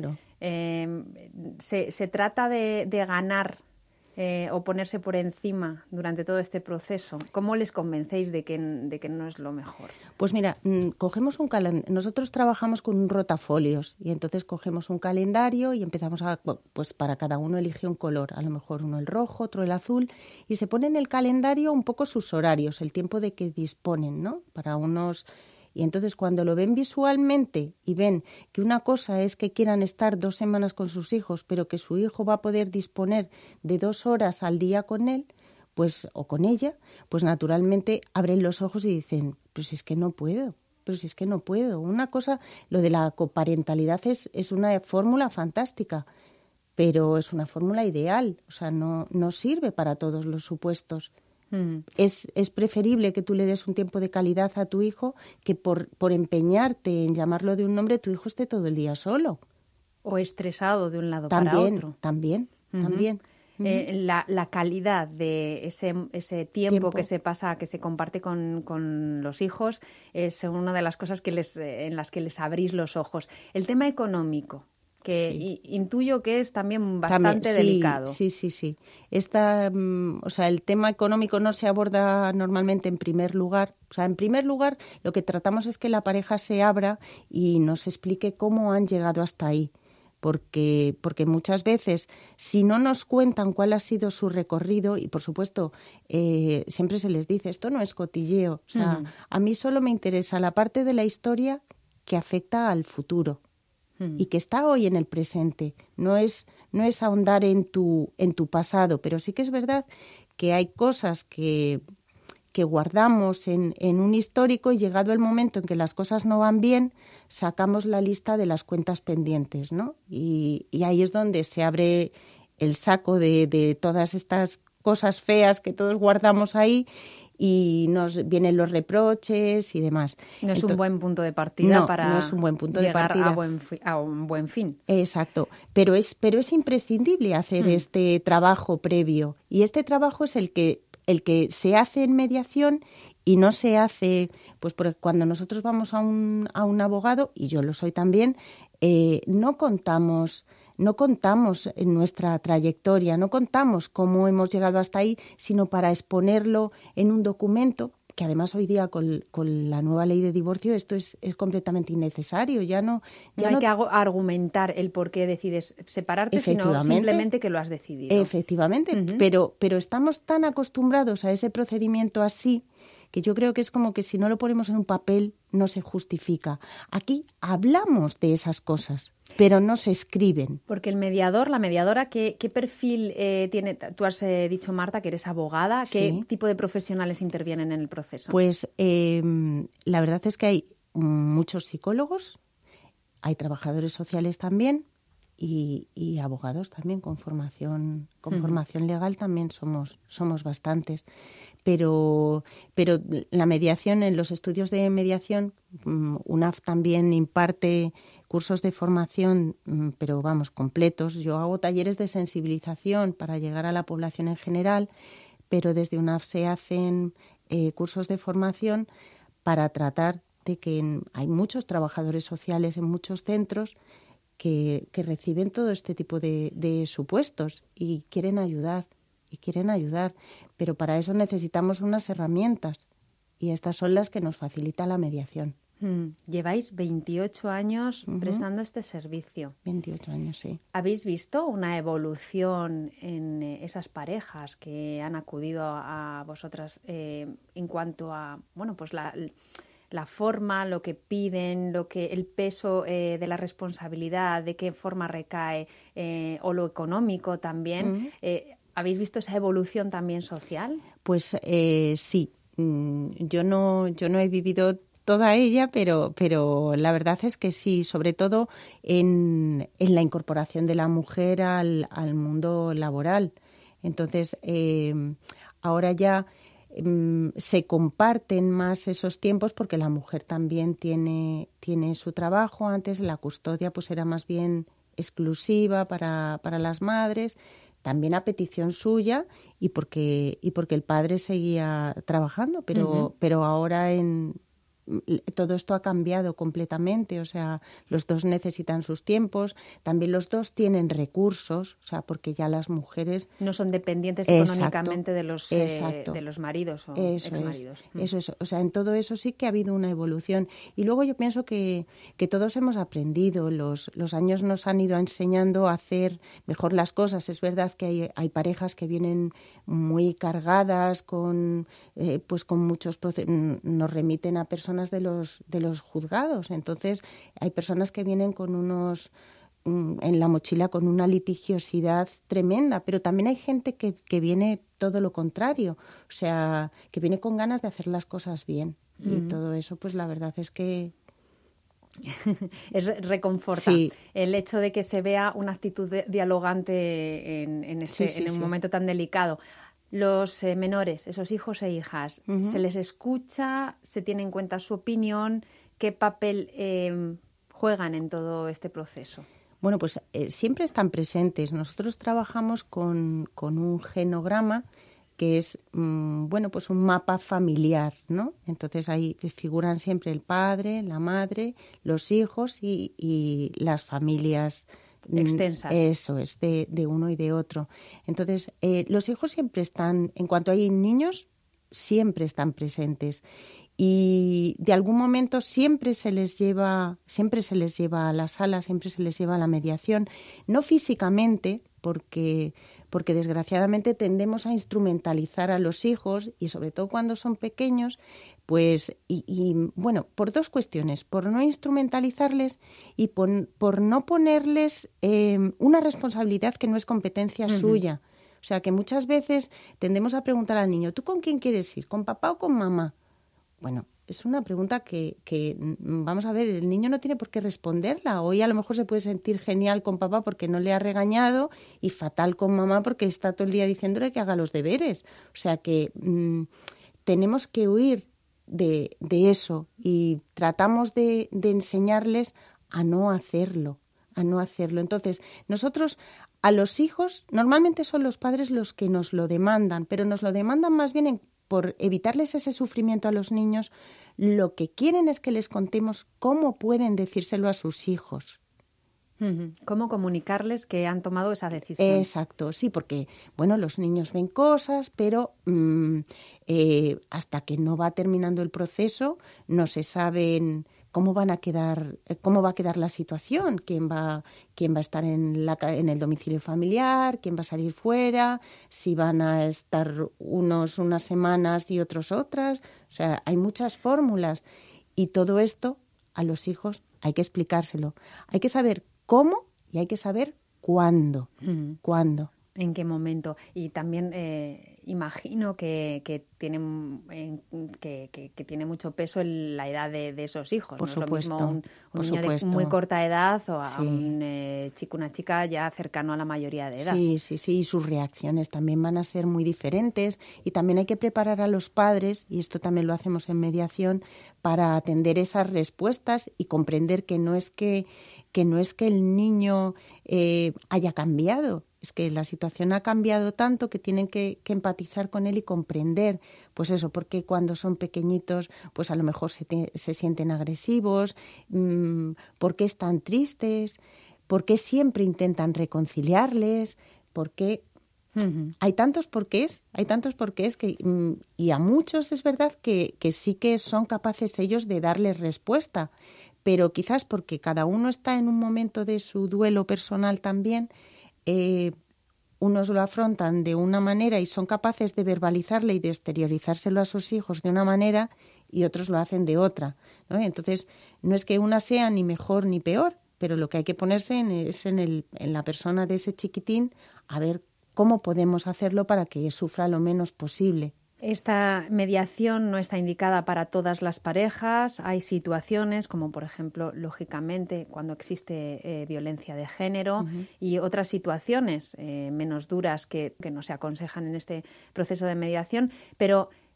¿Se trata de ganar o ponerse por encima durante todo este proceso? ¿Cómo les convencéis de que no es lo mejor? Pues mira, cogemos un calendario. Nosotros trabajamos con un rotafolios y entonces cogemos un calendario y empezamos pues para cada uno elige un color, a lo mejor uno el rojo, otro el azul, y se pone en el calendario un poco sus horarios, el tiempo de que disponen, ¿no? Para unos... Y entonces cuando lo ven visualmente y ven que una cosa es que quieran estar 2 semanas con sus hijos, pero que su hijo va a poder disponer de 2 horas al día con él, pues o con ella, pues naturalmente abren los ojos y dicen, pero si es que no puedo, pero si es que no puedo. Una cosa, lo de la coparentalidad es una fórmula fantástica, pero es una fórmula ideal, o sea, no sirve para todos los supuestos. Es preferible que tú le des un tiempo de calidad a tu hijo que por empeñarte en llamarlo de un nombre, tu hijo esté todo el día solo. O estresado de un lado para otro. También. La calidad de ese tiempo que se pasa, que se comparte con los hijos, es una de las cosas en las que les abrís los ojos. El tema económico, que intuyo que es también bastante delicado. Sí. El tema económico no se aborda normalmente en primer lugar. O sea, en primer lugar, lo que tratamos es que la pareja se abra y nos explique cómo han llegado hasta ahí. Porque muchas veces, si no nos cuentan cuál ha sido su recorrido, y por supuesto, siempre se les dice, esto no es cotilleo. O sea, a mí solo me interesa la parte de la historia que afecta al futuro. Y que está hoy en el presente. No es ahondar en tu pasado, pero sí que es verdad que hay cosas que guardamos en un histórico y llegado el momento en que las cosas no van bien, sacamos la lista de las cuentas pendientes, ¿no? Y ahí es donde se abre el saco de todas estas cosas feas que todos guardamos ahí y nos vienen los reproches y demás. No es un buen punto de partida para no es un buen punto llegar de partida. a un buen fin. Exacto, pero es imprescindible hacer este trabajo previo, y este trabajo es el que se hace en mediación y no se hace, pues porque cuando nosotros vamos a un abogado, y yo lo soy también, no contamos en nuestra trayectoria, no contamos cómo hemos llegado hasta ahí, sino para exponerlo en un documento, que además hoy día con la nueva ley de divorcio esto es completamente innecesario. No hay que argumentar el por qué decides separarte, sino simplemente que lo has decidido. Efectivamente, pero estamos tan acostumbrados a ese procedimiento así, que yo creo que es como que si no lo ponemos en un papel no se justifica. Aquí hablamos de esas cosas, pero no se escriben. Porque el mediador, la mediadora, ¿qué perfil tiene? Tú has dicho, Marta, que eres abogada. ¿Qué tipo de profesionales intervienen en el proceso? Pues la verdad es que hay muchos psicólogos, hay trabajadores sociales también y abogados también con formación legal también somos bastantes. Pero la mediación, en los estudios de mediación, UNAF también imparte cursos de formación, pero vamos, completos. Yo hago talleres de sensibilización para llegar a la población en general, pero desde UNAF se hacen cursos de formación para tratar de que hay muchos trabajadores sociales en muchos centros que reciben todo este tipo de supuestos y quieren ayudar. Pero para eso necesitamos unas herramientas y estas son las que nos facilita la mediación. Lleváis 28 años prestando este servicio. 28 años, sí. ¿Habéis visto una evolución en esas parejas que han acudido a vosotras en cuanto a, pues la forma, lo que piden, el peso de la responsabilidad, de qué forma recae, o lo económico también? ¿Habéis visto esa evolución también social? Pues sí. Yo no he vivido toda ella, pero la verdad es que sí, sobre todo en la incorporación de la mujer al mundo laboral. Entonces, ahora ya se comparten más esos tiempos porque la mujer también tiene su trabajo. Antes la custodia pues era más bien exclusiva para las madres, también a petición suya y porque el padre seguía trabajando, pero ahora en todo esto ha cambiado completamente, o sea, los dos necesitan sus tiempos, también los dos tienen recursos, o sea, porque ya las mujeres... No son dependientes Exacto, económicamente de los maridos o exmaridos. Eso es, o sea, en todo eso sí que ha habido una evolución. Y luego yo pienso que todos hemos aprendido, los años nos han ido enseñando a hacer mejor las cosas. Es verdad que hay parejas que vienen muy cargadas con muchos nos remiten a personas de los juzgados. Entonces, hay personas que vienen con en la mochila con una litigiosidad tremenda, pero también hay gente que viene todo lo contrario, o sea, que viene con ganas de hacer las cosas bien. Y todo eso, pues la verdad es que... reconforta. Sí. El hecho de que se vea una actitud dialogante en un momento tan delicado. Los menores, esos hijos e hijas, ¿se les escucha? ¿Se tiene en cuenta su opinión? ¿Qué papel juegan en todo este proceso? Bueno, pues siempre están presentes. Nosotros trabajamos con un genograma que es pues un mapa familiar, ¿no? Entonces ahí figuran siempre el padre, la madre, los hijos y las familias extensas. Eso es, de uno y de otro. Entonces, los hijos siempre están, en cuanto hay niños, siempre están presentes. Y de algún momento siempre se les lleva a la sala, siempre se les lleva a la mediación, no físicamente, porque desgraciadamente tendemos a instrumentalizar a los hijos y sobre todo cuando son pequeños, pues bueno, por dos cuestiones, por no instrumentalizarles y por no ponerles una responsabilidad que no es competencia suya. O sea, que muchas veces tendemos a preguntar al niño, ¿tú con quién quieres ir? ¿Con papá o con mamá? Bueno, es una pregunta que, vamos a ver, el niño no tiene por qué responderla. Hoy a lo mejor se puede sentir genial con papá porque no le ha regañado y fatal con mamá porque está todo el día diciéndole que haga los deberes. O sea que tenemos que huir de eso y tratamos de enseñarles a no hacerlo, Entonces, nosotros a los hijos, normalmente son los padres los que nos lo demandan, pero nos lo demandan más bien por evitarles ese sufrimiento a los niños. Lo que quieren es que les contemos cómo pueden decírselo a sus hijos. ¿Cómo comunicarles que han tomado esa decisión? Exacto, sí, porque, bueno, los niños ven cosas, pero hasta que no va terminando el proceso no se saben cómo va a quedar la situación, quién va a estar en el domicilio familiar, quién va a salir fuera, si van a estar unas semanas y otros otras. O sea, hay muchas fórmulas y todo esto a los hijos hay que explicárselo. Hay que saber cómo y hay que saber cuándo. ¿Cuándo? ¿En qué momento? Y también imagino que tiene mucho peso en la edad de esos hijos. Por no supuesto, es lo mismo un niño de muy corta edad o a un chico, una chica ya cercano a la mayoría de edad. Sí, y sus reacciones también van a ser muy diferentes y también hay que preparar a los padres, y esto también lo hacemos en mediación, para atender esas respuestas y comprender que no es que el niño haya cambiado. Es que la situación ha cambiado tanto que tienen que empatizar con él y comprender, pues eso, porque cuando son pequeñitos, pues a lo mejor se sienten agresivos, por qué están tristes, por qué siempre intentan reconciliarles, por qué... Hay tantos porqués que, y a muchos es verdad que sí que son capaces ellos de darles respuesta, pero quizás porque cada uno está en un momento de su duelo personal también, unos lo afrontan de una manera y son capaces de verbalizarle y de exteriorizárselo a sus hijos de una manera y otros lo hacen de otra, ¿no? Entonces, no es que una sea ni mejor ni peor, pero lo que hay que ponerse es en la persona de ese chiquitín a ver cómo podemos hacerlo para que sufra lo menos posible. Esta mediación no está indicada para todas las parejas. Hay situaciones como, por ejemplo, lógicamente, cuando existe violencia de género y otras situaciones menos duras que no se aconsejan en este proceso de mediación. Pero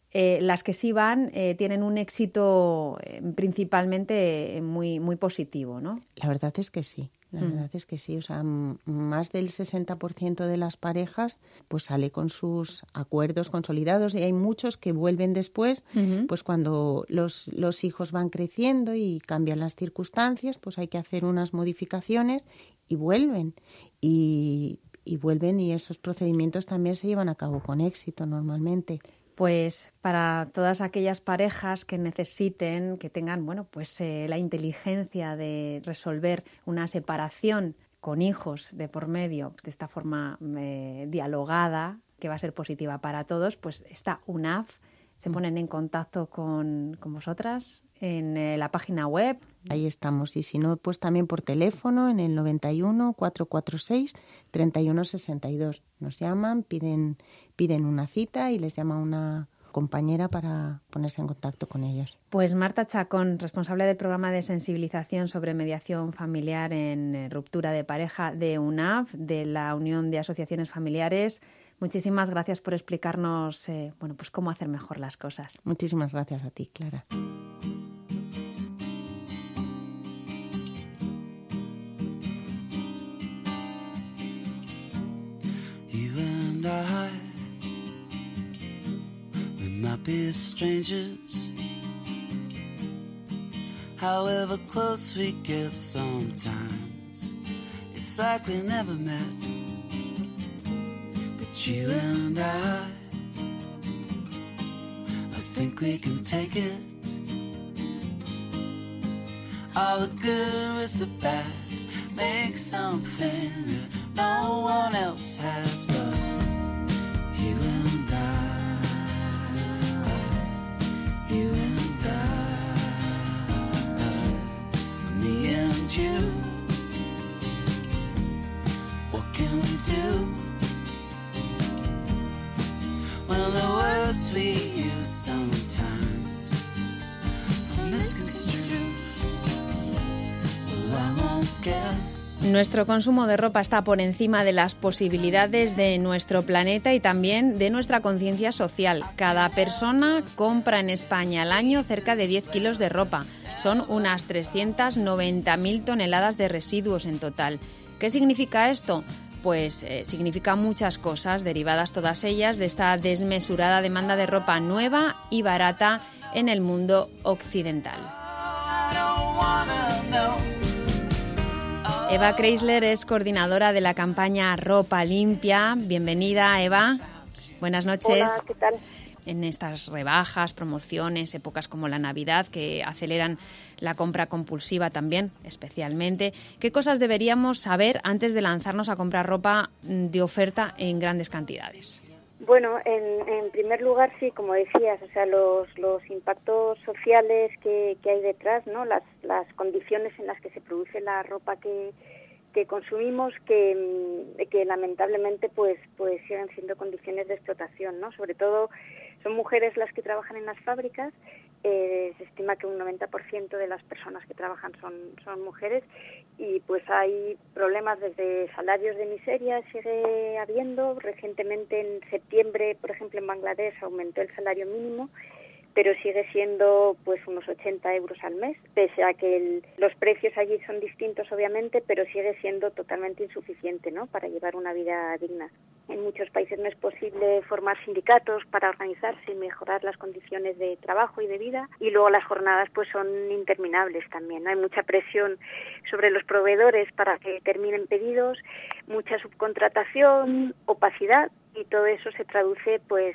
las que sí van tienen un éxito principalmente muy, muy positivo, ¿no? La verdad es que sí. La verdad es que sí, o sea, más del 60% de las parejas pues sale con sus acuerdos consolidados y hay muchos que vuelven después, pues cuando los hijos van creciendo y cambian las circunstancias, pues hay que hacer unas modificaciones y vuelven. Y vuelven y esos procedimientos también se llevan a cabo con éxito normalmente. Pues para todas aquellas parejas que necesiten, que tengan, bueno, pues la inteligencia de resolver una separación con hijos de por medio, de esta forma dialogada, que va a ser positiva para todos, pues está UNAF. Se ponen en contacto con vosotras en la página web. Ahí estamos. Y si no, pues también por teléfono en el 91 446 3162. Nos llaman, piden una cita y les llama una compañera para ponerse en contacto con ellos. Pues Marta Chacón, responsable del programa de sensibilización sobre mediación familiar en ruptura de pareja de UNAF, de la Unión de Asociaciones Familiares. Muchísimas gracias por explicarnos bueno, pues cómo hacer mejor las cosas. Muchísimas gracias a ti, Clara. You and I, we might be strangers. However close we get sometimes, it's like we never met. You and I think we can take it. All the good with the bad, make something real no one else has but you and I. You and I, me and you. What can we do? Well, the words we use sometimes are misconstrued. Well, I won't guess. Nuestro consumo de ropa está por encima de las posibilidades de nuestro planeta y también de nuestra conciencia social. Cada persona compra en España al año cerca de 10 kilos de ropa. Son unas 390.000 toneladas de residuos en total. ¿Qué significa esto? Pues significa muchas cosas, derivadas todas ellas de esta desmesurada demanda de ropa nueva y barata en el mundo occidental. Eva Kreisler es coordinadora de la campaña Ropa Limpia. Bienvenida, Eva. Buenas noches. Hola, ¿qué tal? En estas rebajas, promociones, épocas como la Navidad, que aceleran la compra compulsiva también, especialmente. ¿Qué cosas deberíamos saber antes de lanzarnos a comprar ropa de oferta en grandes cantidades? Bueno, en primer lugar, sí, como decías, o sea, los impactos sociales que hay detrás, ¿no? Las condiciones en las que se produce la ropa que consumimos, que lamentablemente pues siguen siendo condiciones de explotación, ¿no? Sobre todo son mujeres las que trabajan en las fábricas. Se estima que un 90% de las personas que trabajan son mujeres y pues hay problemas desde salarios de miseria, sigue habiendo. Recientemente en septiembre, por ejemplo, en Bangladesh aumentó el salario mínimo, pero sigue siendo pues unos 80 euros al mes, pese a que los precios allí son distintos obviamente, pero sigue siendo totalmente insuficiente, ¿no?, para llevar una vida digna. En muchos países no es posible formar sindicatos para organizarse y mejorar las condiciones de trabajo y de vida, y luego las jornadas pues son interminables también, ¿no? Hay mucha presión sobre los proveedores para que terminen pedidos, mucha subcontratación, opacidad, y todo eso se traduce pues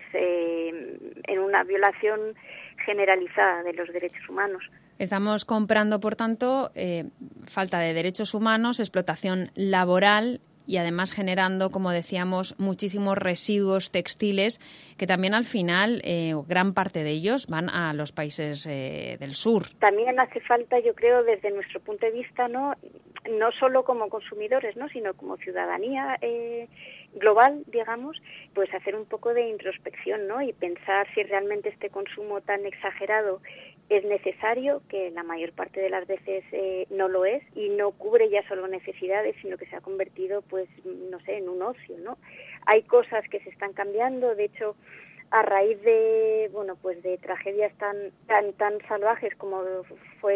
en una violación generalizada de los derechos humanos. Estamos comprando, por tanto, falta de derechos humanos, explotación laboral y además generando, como decíamos, muchísimos residuos textiles que también al final, gran parte de ellos van a los países del sur. También hace falta, yo creo, desde nuestro punto de vista, no solo como consumidores, ¿no?, sino como ciudadanía global, digamos, pues hacer un poco de introspección, ¿no?, y pensar si realmente este consumo tan exagerado es necesario, que la mayor parte de las veces no lo es, y no cubre ya solo necesidades, sino que se ha convertido, pues, no sé, en un ocio, ¿no? Hay cosas que se están cambiando, de hecho, a raíz de, bueno, pues de tragedias tan salvajes como fue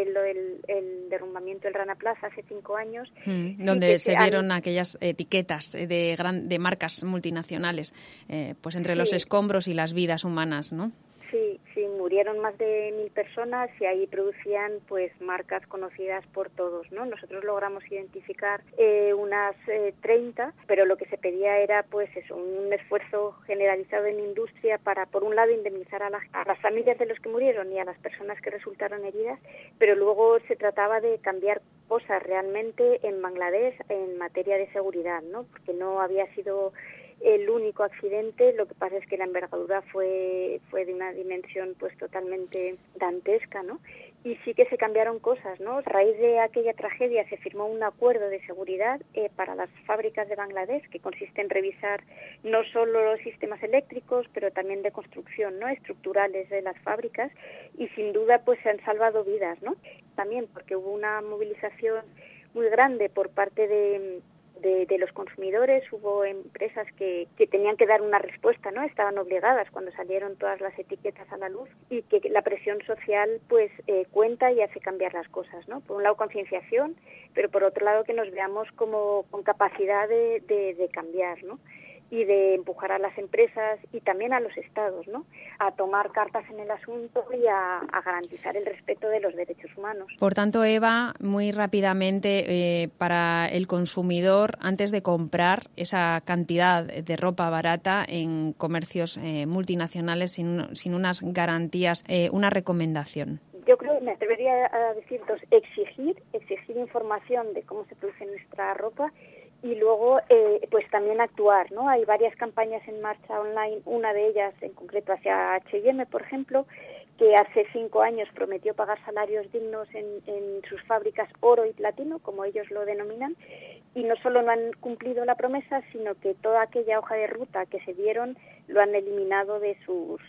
el derrumbamiento del Rana Plaza hace 5 años. Donde se vieron aquellas etiquetas de marcas multinacionales, pues entre los escombros y las vidas humanas, ¿no? Sí, murieron más de 1.000 personas y ahí producían pues marcas conocidas por todos, ¿no? Nosotros logramos identificar unas 30, pero lo que se pedía era pues eso, un esfuerzo generalizado en la industria para, por un lado, indemnizar a las familias de los que murieron y a las personas que resultaron heridas, pero luego se trataba de cambiar cosas realmente en Bangladesh en materia de seguridad, ¿no? Porque no había sido el único accidente, lo que pasa es que la envergadura fue de una dimensión pues totalmente dantesca, ¿no? Y sí que se cambiaron cosas, ¿no? A raíz de aquella tragedia se firmó un acuerdo de seguridad para las fábricas de Bangladesh, que consiste en revisar no solo los sistemas eléctricos, pero también de construcción, ¿no? Estructurales de las fábricas, y sin duda pues se han salvado vidas, ¿no? También porque hubo una movilización muy grande por parte de los consumidores, hubo empresas que tenían que dar una respuesta, ¿no? Estaban obligadas cuando salieron todas las etiquetas a la luz, y que la presión social pues cuenta y hace cambiar las cosas, ¿no? Por un lado concienciación, pero por otro lado que nos veamos como con capacidad de cambiar, ¿no? Y de empujar a las empresas y también a los estados, ¿no? A tomar cartas en el asunto y a garantizar el respeto de los derechos humanos. Por tanto, Eva, muy rápidamente, para el consumidor, antes de comprar esa cantidad de ropa barata en comercios multinacionales sin unas garantías, una recomendación. Yo creo que me atrevería a decir exigir información de cómo se produce nuestra ropa, y luego pues también actuar, ¿no? Hay varias campañas en marcha online, una de ellas en concreto hacia H&M, por ejemplo, que hace 5 años prometió pagar salarios dignos en sus fábricas oro y platino, como ellos lo denominan, y no solo no han cumplido la promesa, sino que toda aquella hoja de ruta que se dieron lo han eliminado de sus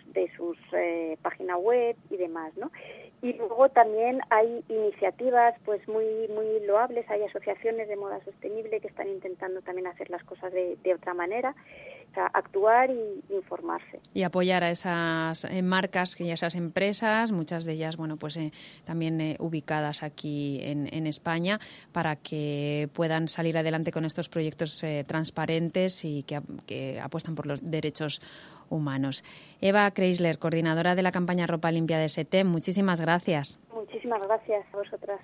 página web y demás, ¿no? Y luego también hay iniciativas pues muy loables, hay asociaciones de moda sostenible que están intentando también hacer las cosas de otra manera, o sea, actuar y informarse. Y apoyar a esas marcas y a esas empresas, muchas de ellas, bueno, pues también ubicadas aquí en España, para que puedan salir adelante con estos proyectos transparentes y que apuestan por los derechos humanos. Eva Kreisler, coordinadora de la campaña Ropa Limpia de SETEM, muchísimas gracias. Muchísimas gracias a vosotras.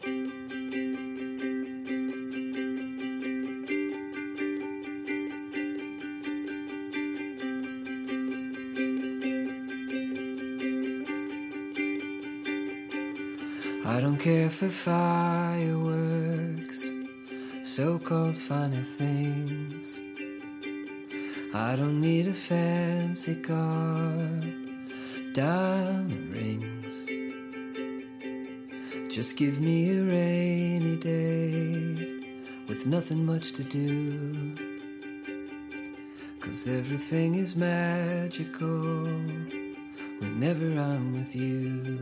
I don't care for fireworks, so-called finer things. I don't need a fancy car, diamond rings. Just give me a rainy day with nothing much to do, 'cause everything is magical whenever I'm with you.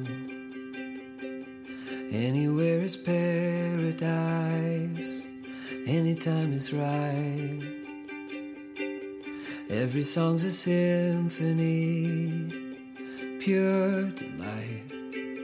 Anywhere is paradise, anytime is right. Every song's a symphony, pure delight.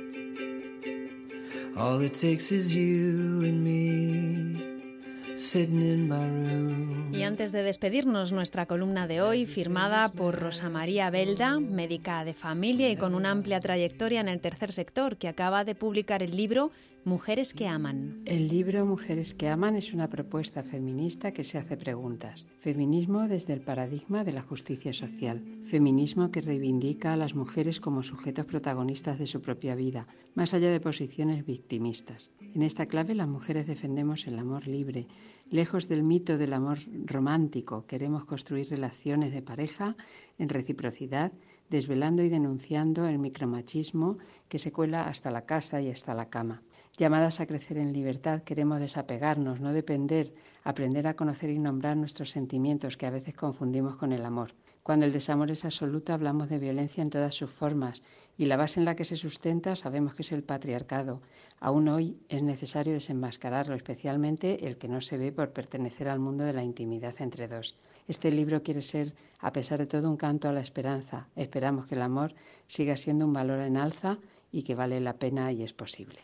All it takes is you and me, sitting in my room. Y antes de despedirnos, nuestra columna de hoy, firmada por Rosa María Belda, médica de familia y con una amplia trayectoria en el tercer sector, que acaba de publicar el libro Mujeres que aman. El libro Mujeres que aman es una propuesta feminista que se hace preguntas. Feminismo desde el paradigma de la justicia social. Feminismo que reivindica a las mujeres como sujetos protagonistas de su propia vida, más allá de posiciones victimistas. En esta clave, las mujeres defendemos el amor libre. Lejos del mito del amor romántico, queremos construir relaciones de pareja en reciprocidad, desvelando y denunciando el micromachismo que se cuela hasta la casa y hasta la cama. Llamadas a crecer en libertad, queremos desapegarnos, no depender, aprender a conocer y nombrar nuestros sentimientos que a veces confundimos con el amor. Cuando el desamor es absoluto, hablamos de violencia en todas sus formas Y la base en la que se sustenta sabemos que es el patriarcado. Aún hoy es necesario desenmascararlo, especialmente el que no se ve por pertenecer al mundo de la intimidad entre dos. Este libro quiere ser, a pesar de todo, un canto a la esperanza. Esperamos que el amor siga siendo un valor en alza y que vale la pena y es posible.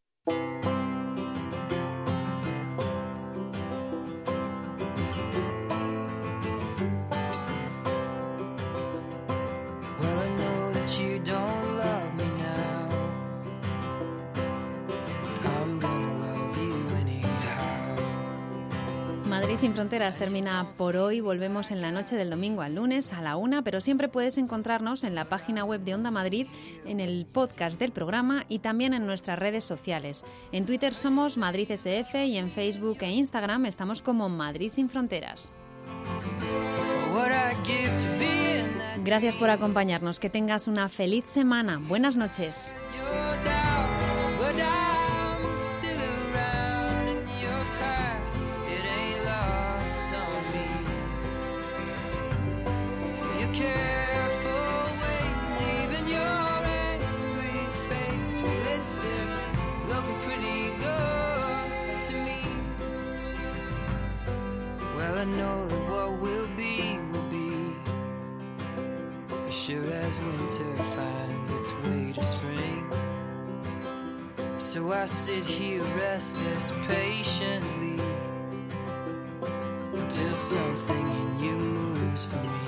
Madrid sin Fronteras termina por hoy. Volvemos en la noche del domingo al lunes a la 1, pero siempre puedes encontrarnos en la página web de Onda Madrid, en el podcast del programa y también en nuestras redes sociales. En Twitter somos Madrid SF y en Facebook e Instagram estamos como Madrid sin Fronteras. Gracias por acompañarnos. Que tengas una feliz semana. Buenas noches. I know that what will be, sure as winter finds its way to spring. So I sit here restless patiently until something in you moves for me.